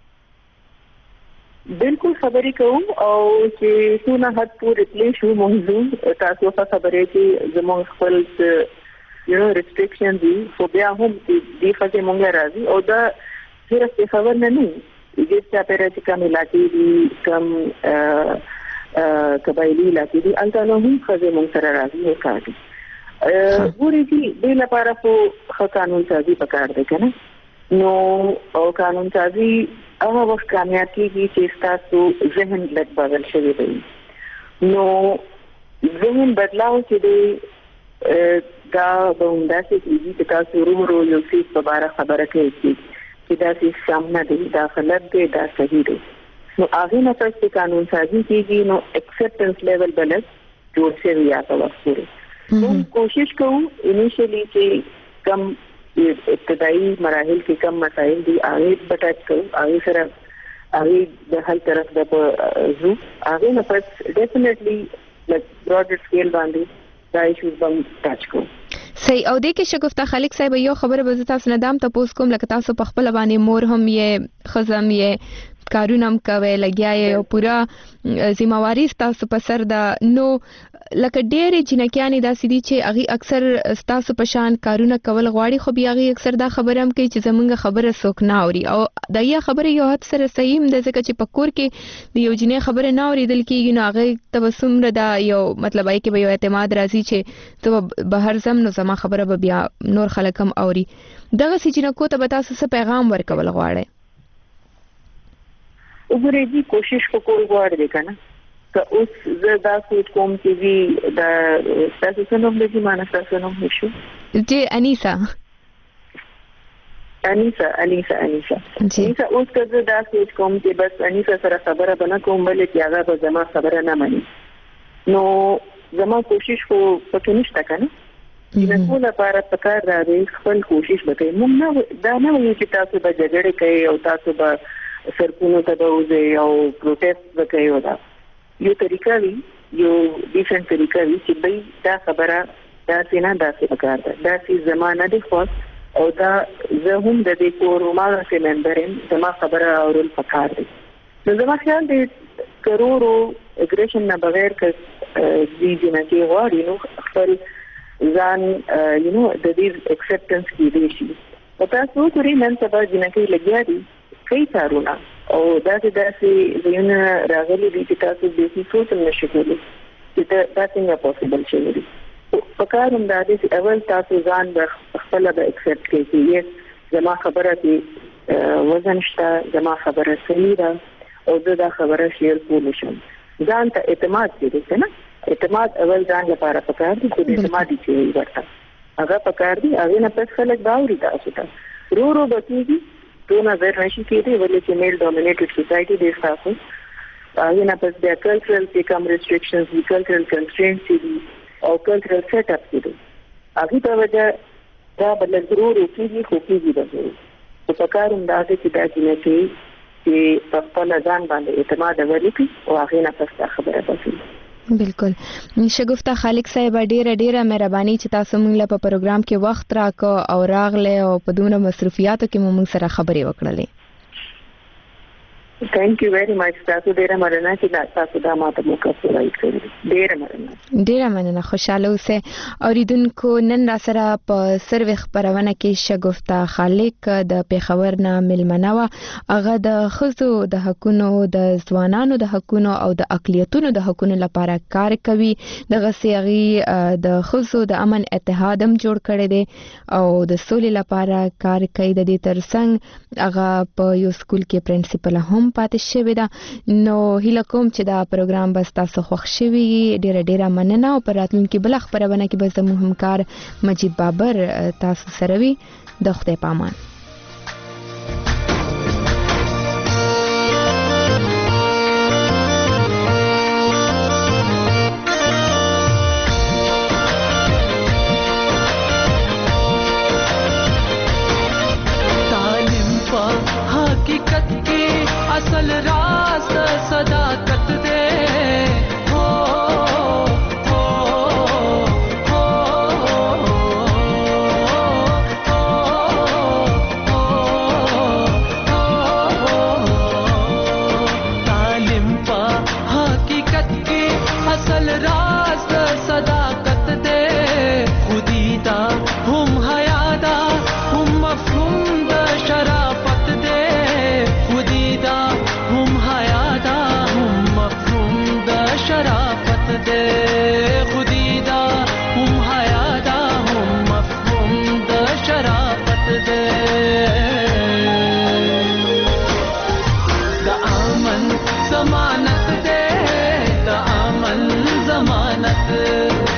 بالکل خبرې کوم او چې څونه حد پورې پلی شو موضوع تاسو څه خبرې چې زموږ خپل ریستریکشن دي خو بیا هم دې خځې مونږ راځي او دا صرف خبر نه نه دې چې پیرې چې کوم علاقې دي کوم قبایلی علاقې دي البته نو هم خځې مونږ سره راځي او کار ګوري چې دې لپاره خو قانون سازي پکار دی کنه نو او قانون سازي هغه وخت کامیاب کیږي چې تاسو ذهن لږ بدل شوی دی نو ذهن بدلاو چې دی دا باندې چې تاسو ورو یو څه په اړه خبره کوي چې دا څه سامنا دی دا غلط دی دا صحیح دی نو هغه نه چې قانون سازي کیږي نو ایکسپټنس لیول بلنس جوړ شي یا تاسو نو کوشش کوو انیشلی چې کم ابتدائی مراحل کې کم مسائل دي هغه بټاچ کوو هغه سره هغه د هر طرف د زو هغه نه پس ډیفینټلی لایک براډر سکیل باندې دا ایشوز باندې ټاچ کوو صحیح او د کې شګفتا خالق صاحب یو خبره به تاسو نه دام ته پوس کوم لکه تاسو په خپل باندې مور هم یې خزم یې کارونه هم کوي لګیا یې او پوره ذمہواری تاسو په سر ده. نو لکه ډېرې جنکیانې داسې دي چې هغې اکثر ستاسو په شان کارونه کول غواړي خو بیا هغې اکثر دا خبره هم کوي چې زمونږ خبره څوک نه اوري او دا یا خبره یو حد سره صحیح هم ده ځکه چې په کور کې د یو جنۍ خبره نه اورېدل کېږي نو هغې ته به څومره دا یو مطلب هغې کې به یو اعتماد راځي چې زه به بهر ځم نو زما خبره به بیا نور خلک هم اوري. دغسې جنکو ته به تاسو څه پیغام ورکول غواړئ؟ وګورئ جی کوشش وکول غواړي دی که نه که اوس زه دا سوچ کوم چې وي دا ستاسو څه نوم دی چې ما نه ستاسو نوم نشو جی انیسا اوس که زه دا سوچ کوم چې بس انیسا سره خبره به نه کوم بلې چې هغه به زما خبره نه مني نو زما کوشش خو پکې نشته که نه جنکو لپاره پکار دا دی خپل کوشش وکړئ. موږ دا نه وایو چې تاسو به جګړې کوئ او تاسو به سرکونو ته به وځئ او پروټیسټ به کوئ. دا یو طریقه وي یو ډیفرنٹ طریقه وي چې بای دا خبره داسې نه داسې پکار ده داسې زما نه دی خوښ او دا زه هم د دې کور هماغسې ممبر یم زما خبره اورل پکار دی. نو زما خیال دی کرورو اګریشن نه بغیر که دوی جنکې غواړي نو خپل ځان د دې اکسپټنس کېدی شي. په تاسو وګورئ نن سبا جنکې لګیا دي کوي کارونه او داسې ځایونه راغلي دي چې تاسو بیخي سوچ هم نشئ کولی چې دا څنګه پاسبل شوی دي. په کار هم دا دی چې اول تاسو ځان به خپله به اکسپټ کړئ چې یس زما خبره کې وزن شته زما خبره صحیح ده او زه دا خبره شیر کولی شم. ځان ته اعتماد کېږي که نه اعتماد اول ځان لپاره پکار دی خو د اعتمادي چې وي ورته هغه پکار دی هغې نه پس خلک به اوري تاسو ته رو به کېږي دونه زر نشي کېدی ولې چې میل ډومینیټډ سوسایټي دی ستاسو هغې نه پس بیا کلچرل چې کم ریسټرکشنز دي کلچرل کنسټرینټس دي او کلچرل سیټ اپ دي هغې په وجه دا به لږ رو کېږي خو کېږي به ضرور خو پکار هم دا دی چې دا جنکې چې په خپله ځان باندې اعتماد اول کړي او هغې نه پس دا خبره بسي. بالکل شګفته خالق صاحب ډیره مهرباني چې تاسو موږ له په پروګرام کې وخت راکو او راغله او په دومره مصروفیاتو کې موږ سره خبرې وکړلې. Thank you very much. تاسو ډیره مننه چې تاسو دا ماته موقع پرووایډ کړی. ډیره مننه خوشاله اوسئ. اوریدونکو نن را سره په سروې خبرونه کې شګفته خالق د پیښور نه مېلمنه وه. هغه د ښځو د حقونو د ځوانانو د حقونو او د اقلیتونو د حقونو لپاره کار کوي. دغسې هغې د ښځو د امن اتحاد هم جوړ کړی دی او د سولې لپاره کار کوي. د دې ترڅنګ هغه په یو سکول کې پرنسپل هم پاتې شوې ده. نو هیله کوم چې دا پروګرام به ستاسو خوښ شوي ډیره مننه او په راتلونکي بله خپرونه کې به زموږ همکار مجید بابر تاسو سره وي. د خدای په امان. असल राज सदाकत दे हो तालिम पा हकीकत की असल राज सदाकत दे खुदीदा हम हयादा हम मफहूम द शराफत दे खुदीदा हम हयादा हम मफहूम द शराफत दे खुदीदा हम हयादा हम मफहूम द शराफत दे द आमन जमानत दे द आमन जमानत